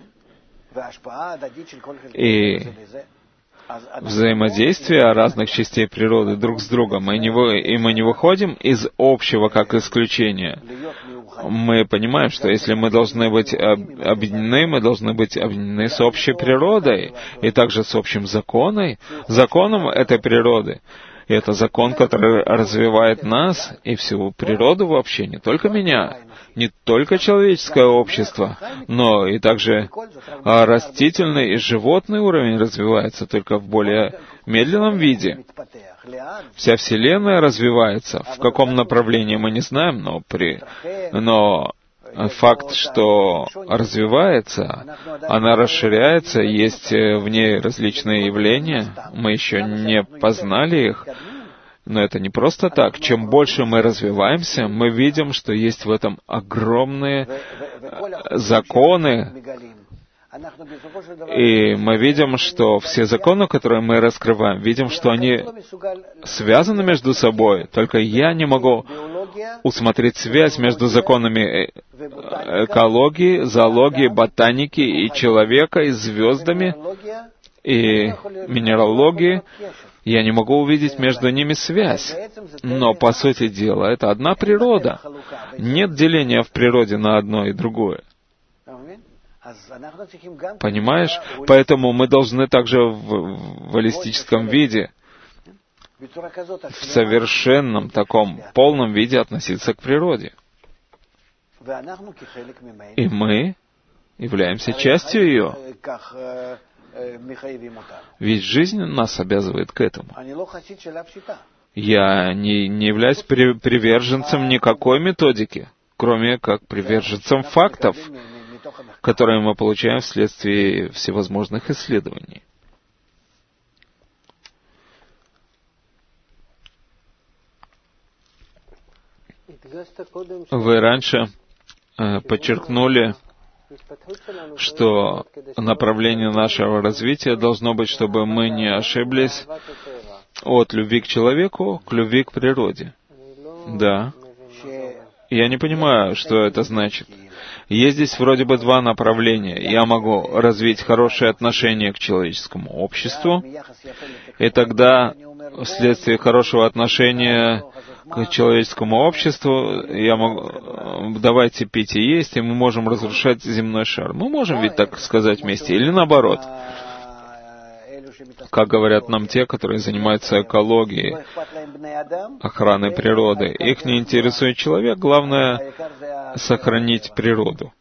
A: И взаимодействие разных частей природы друг с другом, и, не вы, и мы не выходим из общего как исключения. мы понимаем, что если мы должны быть объединены, мы должны быть объединены с общей природой и также с общим законом, законом этой природы. И это закон, который развивает нас и всю природу вообще, не только меня, не только человеческое общество, но и также растительный и животный уровень развивается, только в более медленном виде. Вся Вселенная развивается. В каком направлении мы не знаем, но, при... но факт, что развивается, она расширяется, есть в ней различные явления, мы еще не познали их, но это не просто так. Чем больше мы развиваемся, мы видим, что есть в этом огромные законы, и мы видим, что все законы, которые мы раскрываем, видим, что они связаны между собой. Только я не могу усмотреть связь между законами экологии, зоологии, ботаники и человека, и звездами, и минералогии. Я не могу увидеть между ними связь. Но, по сути дела, это одна природа. Нет деления в природе на одно и другое. Понимаешь? Поэтому мы должны также в, в холистическом виде, в совершенном таком полном виде относиться к природе. И мы являемся частью ее. Ведь жизнь нас обязывает к этому. Я не, не являюсь при, приверженцем никакой методики, кроме как приверженцем фактов, которые мы получаем вследствие всевозможных исследований. Вы раньше э, подчеркнули, что направление нашего развития должно быть, чтобы мы не ошиблись от любви к человеку к любви к природе. Да. Я не понимаю, что это значит. Есть здесь вроде бы два направления. Я могу развить хорошее отношение к человеческому обществу, и тогда вследствие хорошего отношения к человеческому обществу я могу... Давайте пить и есть, и мы можем разрушать земной шар. Мы можем ведь так сказать вместе, или наоборот. Как говорят нам те, которые занимаются экологией, охраной природы. Их не интересует человек, главное — сохранить природу.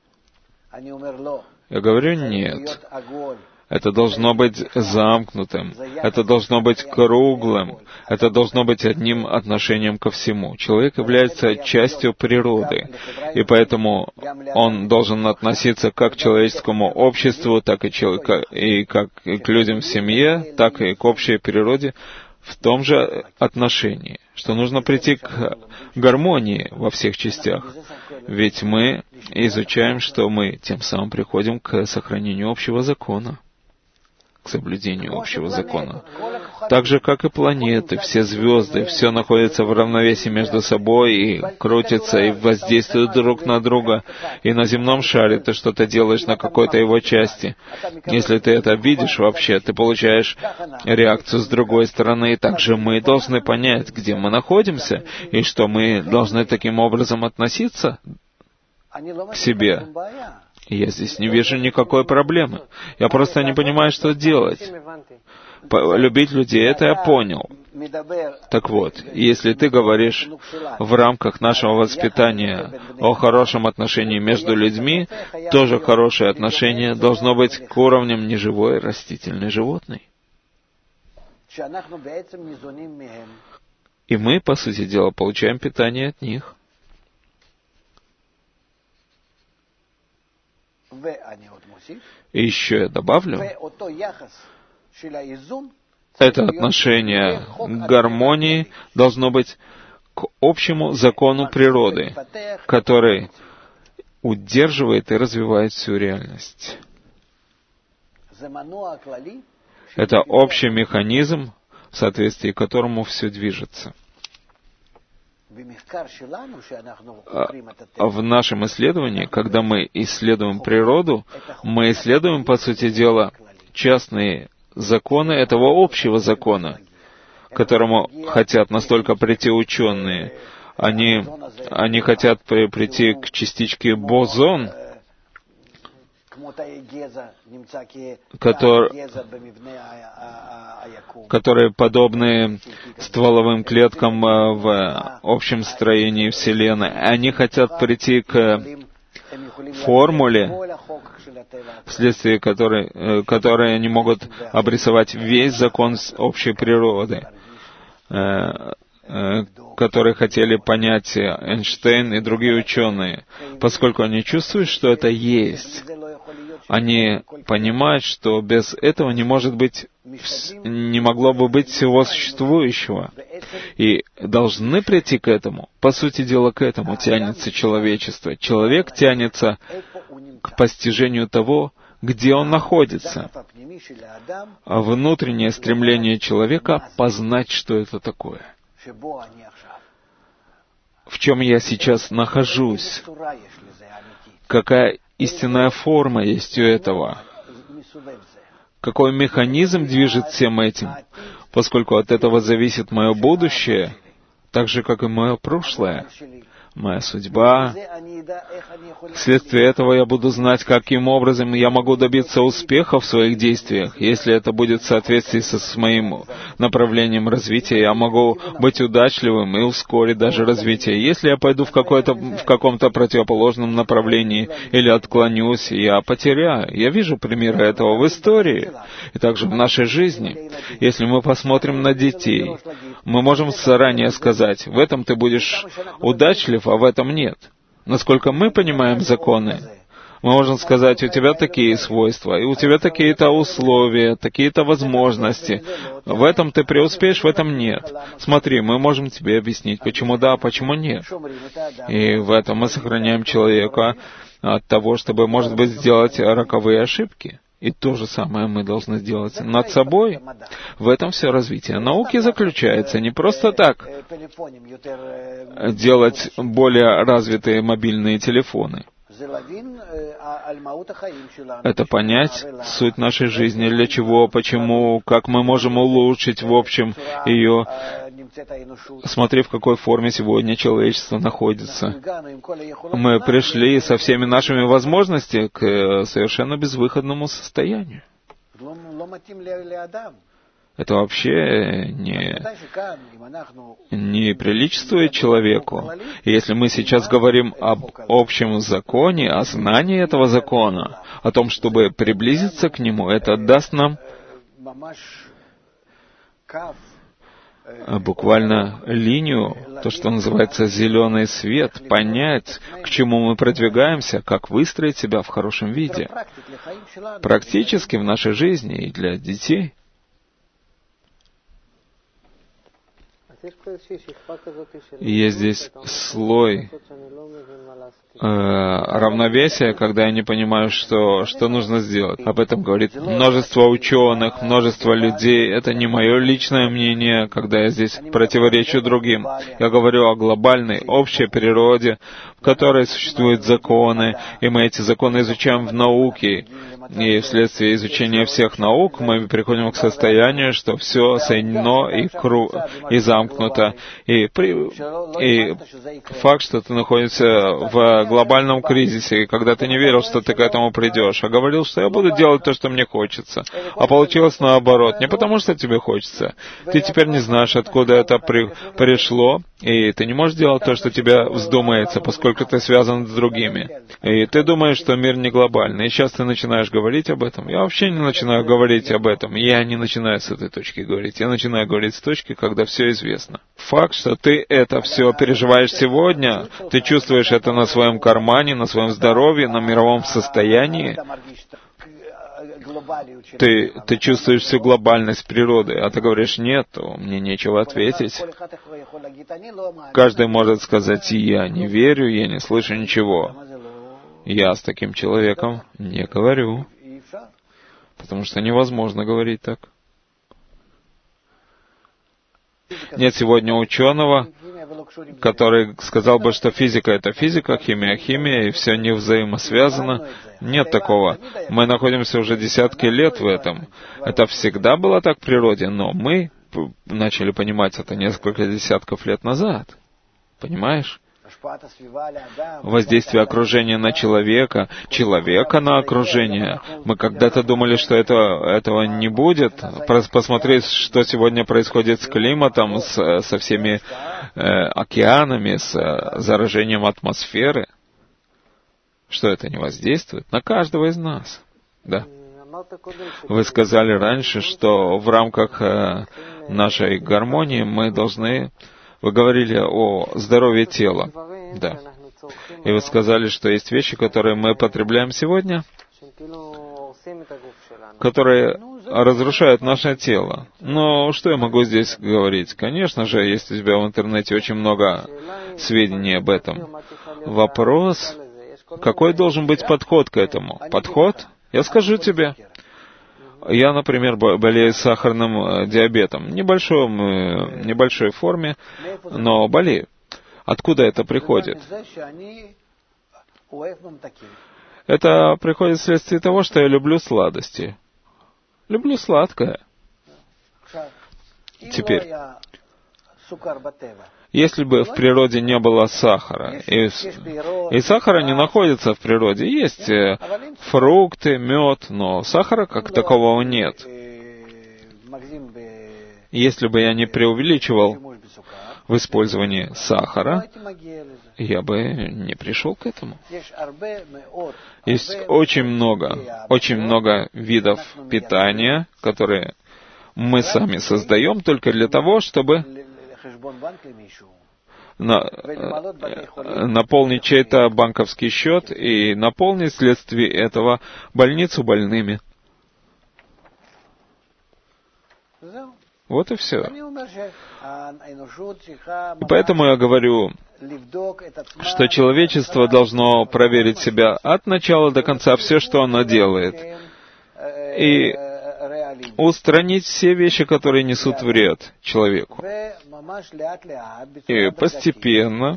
A: Я говорю, нет. Это должно быть замкнутым, это должно быть круглым, это должно быть одним отношением ко всему. Человек является частью природы, и поэтому он должен относиться как к человеческому обществу, так и, чел... и как и к людям в семье, так и к общей природе в том же отношении, что нужно прийти к гармонии во всех частях. Ведь мы изучаем, что мы тем самым приходим к сохранению общего закона, к соблюдению общего закона. Так же, как и планеты, все звезды, все находится в равновесии между собой и крутится, и воздействует друг на друга. И на земном шаре ты что-то делаешь на какой-то его части. Если ты это видишь вообще, ты получаешь реакцию с другой стороны. И также мы должны понять, где мы находимся, и что мы должны таким образом относиться к себе. Я здесь не вижу никакой проблемы. Я просто не понимаю, что делать. Любить людей, это я понял. Так вот, если ты говоришь в рамках нашего воспитания о хорошем отношении между людьми, тоже хорошее отношение должно быть к уровням неживой растительной животной. И мы, по сути дела, получаем питание от них. И еще я добавлю, это отношение к гармонии должно быть к общему закону природы, который удерживает и развивает всю реальность. Это общий механизм, в соответствии к которому все движется. В нашем исследовании, когда мы исследуем природу, мы исследуем, по сути дела, частные законы этого общего закона, к которому хотят настолько прийти ученые. Они, они хотят при, прийти к частичке бозон, которые, которые подобны стволовым клеткам в общем строении Вселенной. Они хотят прийти к формуле, вследствие которой, которой они могут обрисовать весь закон общей природы, которые хотели понять Эйнштейн и другие ученые, поскольку они чувствуют, что это есть. Они понимают, что без этого не может быть, не могло бы быть всего существующего. И должны прийти к этому. По сути дела, к этому тянется человечество. Человек тянется к постижению того, где он находится. А внутреннее стремление человека — познать, что это такое. В чем я сейчас нахожусь? Какая истинная форма есть у этого? Какой механизм движет всем этим? Поскольку от этого зависит мое будущее, так же, как и мое прошлое, моя судьба. Вследствие этого я буду знать, каким образом я могу добиться успеха в своих действиях. Если это будет в соответствии со, с моим направлением развития, я могу быть удачливым и ускорить даже развитие. Если я пойду в, какое-то, в каком-то противоположном направлении или отклонюсь, я потеряю. Я вижу примеры этого в истории и также в нашей жизни. Если мы посмотрим на детей, мы можем заранее сказать, в этом ты будешь удачлив, а в этом нет. Насколько мы понимаем законы, мы можем сказать, у тебя такие свойства, и у тебя такие-то условия, такие-то возможности. В этом ты преуспеешь, в этом нет. Смотри, мы можем тебе объяснить, почему да, а почему нет. И в этом мы сохраняем человека от того, чтобы, может быть, сделать роковые ошибки. И то же самое мы должны сделать над собой. В этом все развитие науки заключается. Не просто так делать более развитые мобильные телефоны. Это понять суть нашей жизни, для чего, почему, как мы можем улучшить, в общем, ее, смотри, в какой форме сегодня человечество находится. Мы пришли со всеми нашими возможностями к совершенно безвыходному состоянию. Это вообще не, не приличествует человеку. И если мы сейчас говорим об общем законе, о знании этого закона, о том, чтобы приблизиться к нему, это даст нам буквально линию, то, что называется зеленый свет, понять, к чему мы продвигаемся, как выстроить себя в хорошем виде. Практически в нашей жизни и для детей. И есть здесь слой э, равновесия, когда я не понимаю, что, что нужно сделать. Об этом говорит множество ученых, множество людей. Это не мое личное мнение, когда я здесь противоречу другим. Я говорю о глобальной, общей природе, в которой существуют законы, и мы эти законы изучаем в науке. И вследствие изучения всех наук мы приходим к состоянию, что все соединено и, кру... и замкнуто. И, при... и факт, что ты находишься в глобальном кризисе, и когда ты не верил, что ты к этому придешь, а говорил, что я буду делать то, что мне хочется. А получилось наоборот. Не потому, что тебе хочется. Ты теперь не знаешь, откуда это при... пришло, и ты не можешь делать то, что тебе вздумается, поскольку ты связан с другими. И ты думаешь, что мир не глобальный. И сейчас ты начинаешь говорить об этом. Я вообще не начинаю говорить об этом. Я не начинаю с этой точки говорить. Я начинаю говорить с точки, когда все известно. Факт, что ты это все переживаешь сегодня, ты чувствуешь это на своем кармане, на своем здоровье, на мировом состоянии. Ты, ты чувствуешь всю глобальность природы, а ты говоришь, нет, то мне нечего ответить. Каждый может сказать, я не верю, я не слышу ничего. Я с таким человеком не говорю, потому что невозможно говорить так. Нет сегодня ученого, который сказал бы, что физика — это физика, химия — химия, и все не взаимосвязано. Нет такого. Мы находимся уже десятки лет в этом. Это всегда было так в природе, но мы начали понимать это несколько десятков лет назад. Понимаешь? Воздействие окружения на человека, человека на окружение. Мы когда-то думали, что это, этого не будет. Посмотреть, что сегодня происходит с климатом, с, со всеми э, океанами, с э, заражением атмосферы. Что это не воздействует? На каждого из нас. Да. Вы сказали раньше, что в рамках э, нашей гармонии мы должны... Вы говорили о здоровье тела. Да. И вы сказали, что есть вещи, которые мы потребляем сегодня, которые разрушают наше тело. Но что я могу здесь говорить? Конечно же, есть у тебя в интернете очень много сведений об этом. Вопрос, какой должен быть подход к этому? Подход? Я скажу тебе. Я, например, болею сахарным диабетом. Небольшом, небольшой форме, но болею. Откуда это приходит? Это приходит вследствие того, что я люблю сладости. Люблю сладкое. Теперь, если бы в природе не было сахара, и, и сахара не находится в природе, есть фрукты, мед, но сахара как такового нет. Если бы я не преувеличивал в использовании сахара, я бы не пришел к этому. Есть очень много, очень много видов питания, которые мы сами создаем только для того, чтобы на, наполнить чей-то банковский счет и наполнить вследствие этого больницу больными. Вот и все. И поэтому я говорю, что человечество должно проверить себя от начала до конца, все, что оно делает, и устранить все вещи, которые несут вред человеку. И постепенно,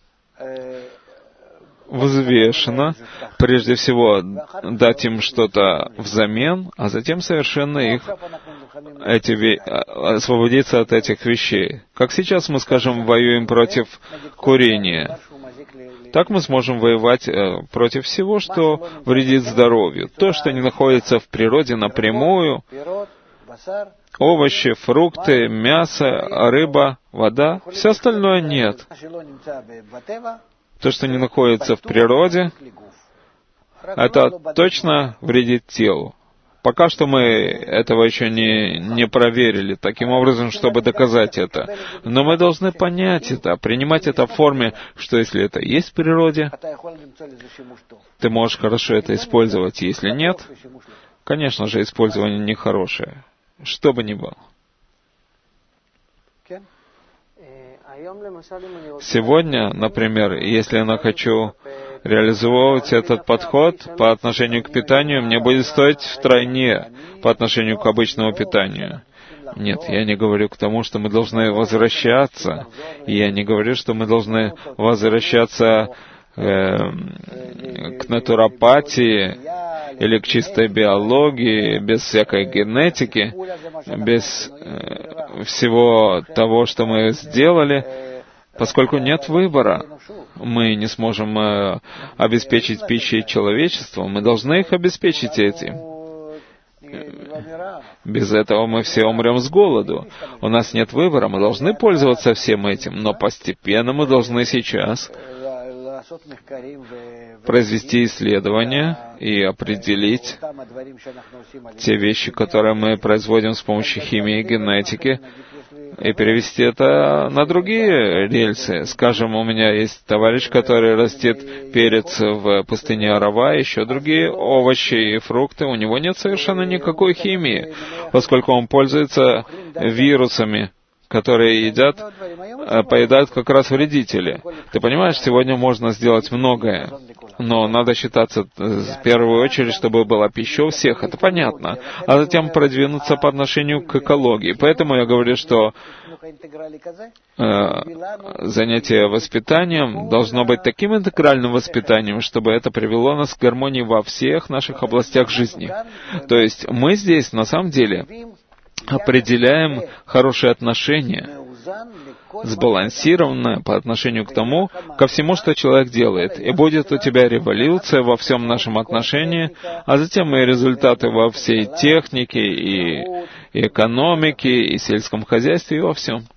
A: взвешенно, прежде всего дать им что-то взамен, а затем совершенно их, эти, освободиться от этих вещей. Как сейчас мы, скажем, воюем против курения, так мы сможем воевать против всего, что вредит здоровью. То, что не находится в природе напрямую, овощи, фрукты, мясо, рыба, вода, все остальное нет. То, что не находится в природе, это точно вредит телу. Пока что мы этого еще не, не проверили, таким образом, чтобы доказать это. Но мы должны понять это, принимать это в форме, что если это есть в природе, ты можешь хорошо это использовать. Если нет, конечно же, использование нехорошее, что бы ни было. Сегодня, например, если я хочу реализовывать этот подход по отношению к питанию, мне будет стоить втройне по отношению к обычному питанию. Нет, я не говорю к тому, что мы должны возвращаться. И я не говорю, что мы должны возвращаться э, к натуропатии или к чистой биологии, без всякой генетики, без э, всего того, что мы сделали, поскольку нет выбора. Мы не сможем э, обеспечить пищей человечество, мы должны их обеспечить этим. Без этого мы все умрем с голоду. У нас нет выбора, мы должны пользоваться всем этим, но постепенно мы должны сейчас произвести исследования и определить те вещи, которые мы производим с помощью химии и генетики, и перевести это на другие рельсы. Скажем, у меня есть товарищ, который растит перец в пустыне Арава, еще другие овощи и фрукты. У него нет совершенно никакой химии, поскольку он пользуется вирусами, которые едят, поедают как раз вредители. Ты понимаешь, сегодня можно сделать многое, но надо считаться в первую очередь, чтобы была пища у всех, это понятно, а затем продвинуться по отношению к экологии. Поэтому я говорю, что э, занятие воспитанием должно быть таким интегральным воспитанием, чтобы это привело нас к гармонии во всех наших областях жизни. То есть мы здесь, на самом деле, определяем хорошие отношения сбалансированное по отношению к тому, ко всему, что человек делает. И будет у тебя революция во всем нашем отношении, а затем и результаты во всей технике, и, и экономике, и сельском хозяйстве, и во всем.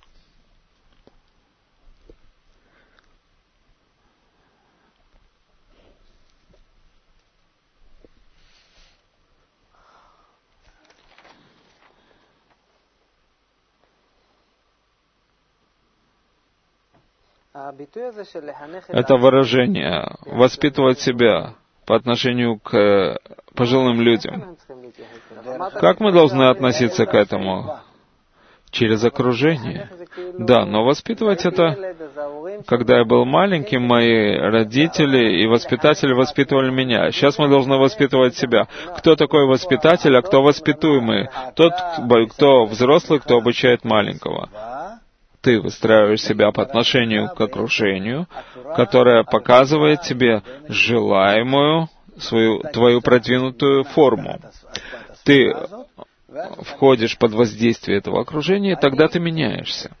A: Это выражение «воспитывать себя» по отношению к пожилым людям. Как мы должны относиться к этому? Через окружение. Да, но воспитывать это... Когда я был маленьким, мои родители и воспитатели воспитывали меня. Сейчас мы должны воспитывать себя. Кто такой воспитатель, а кто воспитуемый? Тот, кто взрослый, кто обучает маленького. Ты выстраиваешь себя по отношению к окружению, которое показывает тебе желаемую, свою, твою продвинутую форму. Ты входишь под воздействие этого окружения, и тогда ты меняешься.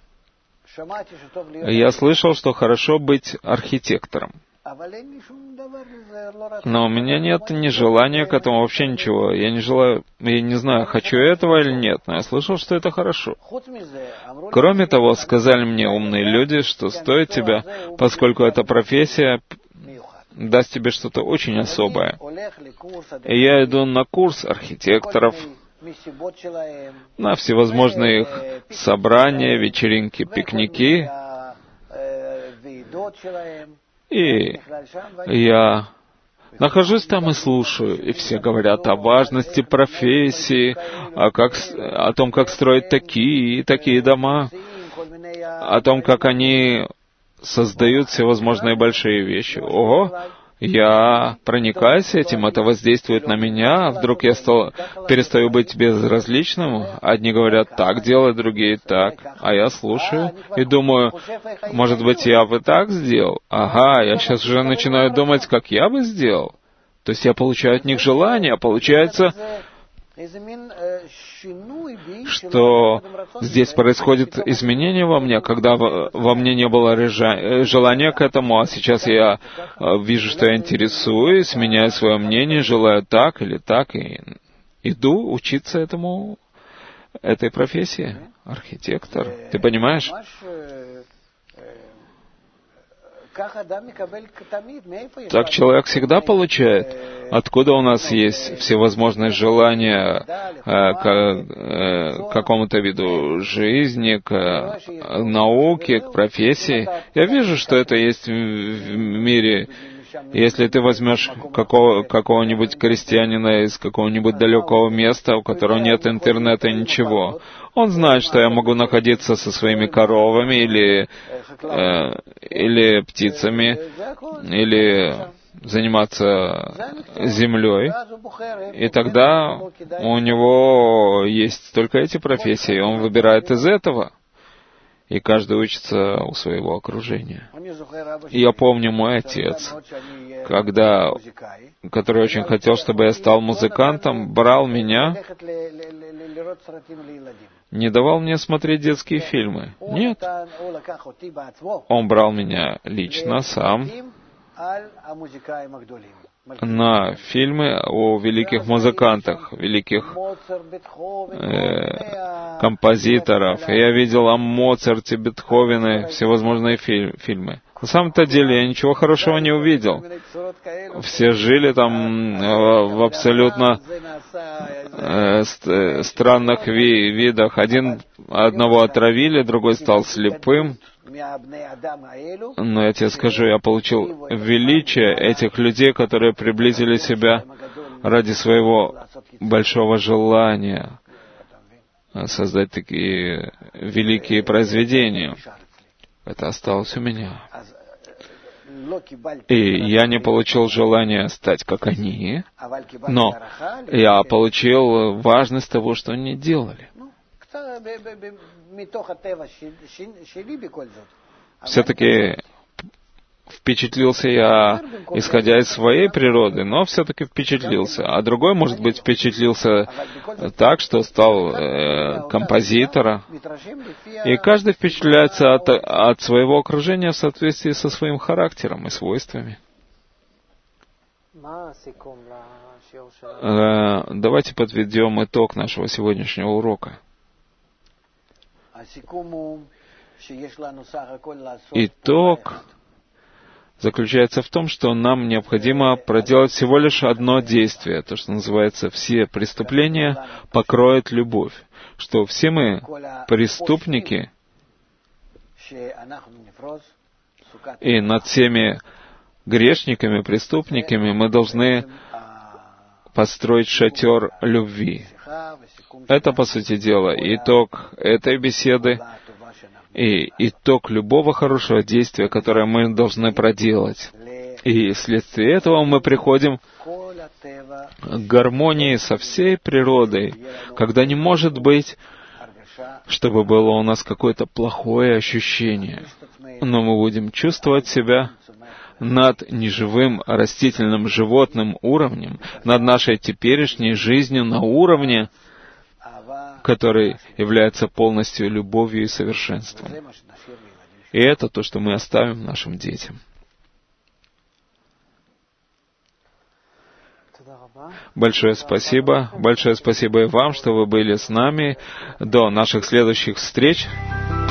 A: Я слышал, что хорошо быть архитектором. Но у меня нет ни желания к этому, вообще ничего. Я не желаю, я не знаю, хочу этого или нет, но я слышал, что это хорошо. Кроме того, сказали мне умные люди, что стоит тебя, поскольку эта профессия даст тебе что-то очень особое. И я иду на курс архитекторов, на всевозможные их собрания, вечеринки, пикники. И я нахожусь там и слушаю, и все говорят о важности профессии, о, как, о том, как строить такие и такие дома, о том, как они создают всевозможные большие вещи. Ого! Я проникаюсь этим, это воздействует на меня, вдруг я стал, перестаю быть безразличным. Одни говорят так делать, другие так, а я слушаю и думаю, может быть, я бы так сделал? Ага, я сейчас уже начинаю думать, как я бы сделал. То есть я получаю от них желание, получается, что здесь происходит изменение во мне, когда во мне не было желания к этому, а сейчас я вижу, что я интересуюсь, меняю свое мнение, желаю так или так, и иду учиться этому, этой профессии, архитектор. Ты понимаешь? Так человек всегда получает. Откуда у нас есть всевозможные желания э, к э, какому-то виду жизни, к науке, к профессии? Я вижу, что это есть в мире. Если ты возьмешь какого, какого-нибудь крестьянина из какого-нибудь далекого места, у которого нет интернета, ничего, он знает, что я могу находиться со своими коровами или, э, или птицами, или заниматься землей, и тогда у него есть только эти профессии, и он выбирает из этого. И каждый учится у своего окружения. И я помню, мой отец, когда, который очень хотел, чтобы я стал музыкантом, брал меня, не давал мне смотреть детские фильмы. Нет. Он брал меня лично, сам, на фильмы о великих музыкантах, великих э, композиторов. И я видел о Моцарте, Бетховене, всевозможные фи- фильмы. На самом-то деле я ничего хорошего не увидел. Все жили там э, в абсолютно э, ст- странных ви- видах. Один, одного отравили, другой стал слепым. Но я тебе скажу, я получил величие этих людей, которые приблизили себя ради своего большого желания создать такие великие произведения. Это осталось у меня. И я не получил желания стать как они, но я получил важность того, что они делали. Все-таки впечатлился я, исходя из своей природы, но все-таки впечатлился. А другой, может быть, впечатлился так, что стал э, композитором. И каждый впечатляется от, от своего окружения в соответствии со своим характером и свойствами. Э, давайте подведем итог нашего сегодняшнего урока. Итог заключается в том, что нам необходимо проделать всего лишь одно действие, то, что называется «все преступления покроет любовь», что все мы преступники, и над всеми грешниками, преступниками мы должны построить шатер любви. Это, по сути дела, итог этой беседы и итог любого хорошего действия, которое мы должны проделать. И вследствие этого мы приходим к гармонии со всей природой, когда не может быть, чтобы было у нас какое-то плохое ощущение, но мы будем чувствовать себя над неживым растительным животным уровнем, над нашей теперешней жизнью на уровне, который является полностью любовью и совершенством. И это то, что мы оставим нашим детям. Большое спасибо. Большое спасибо и вам, что вы были с нами. До наших следующих встреч.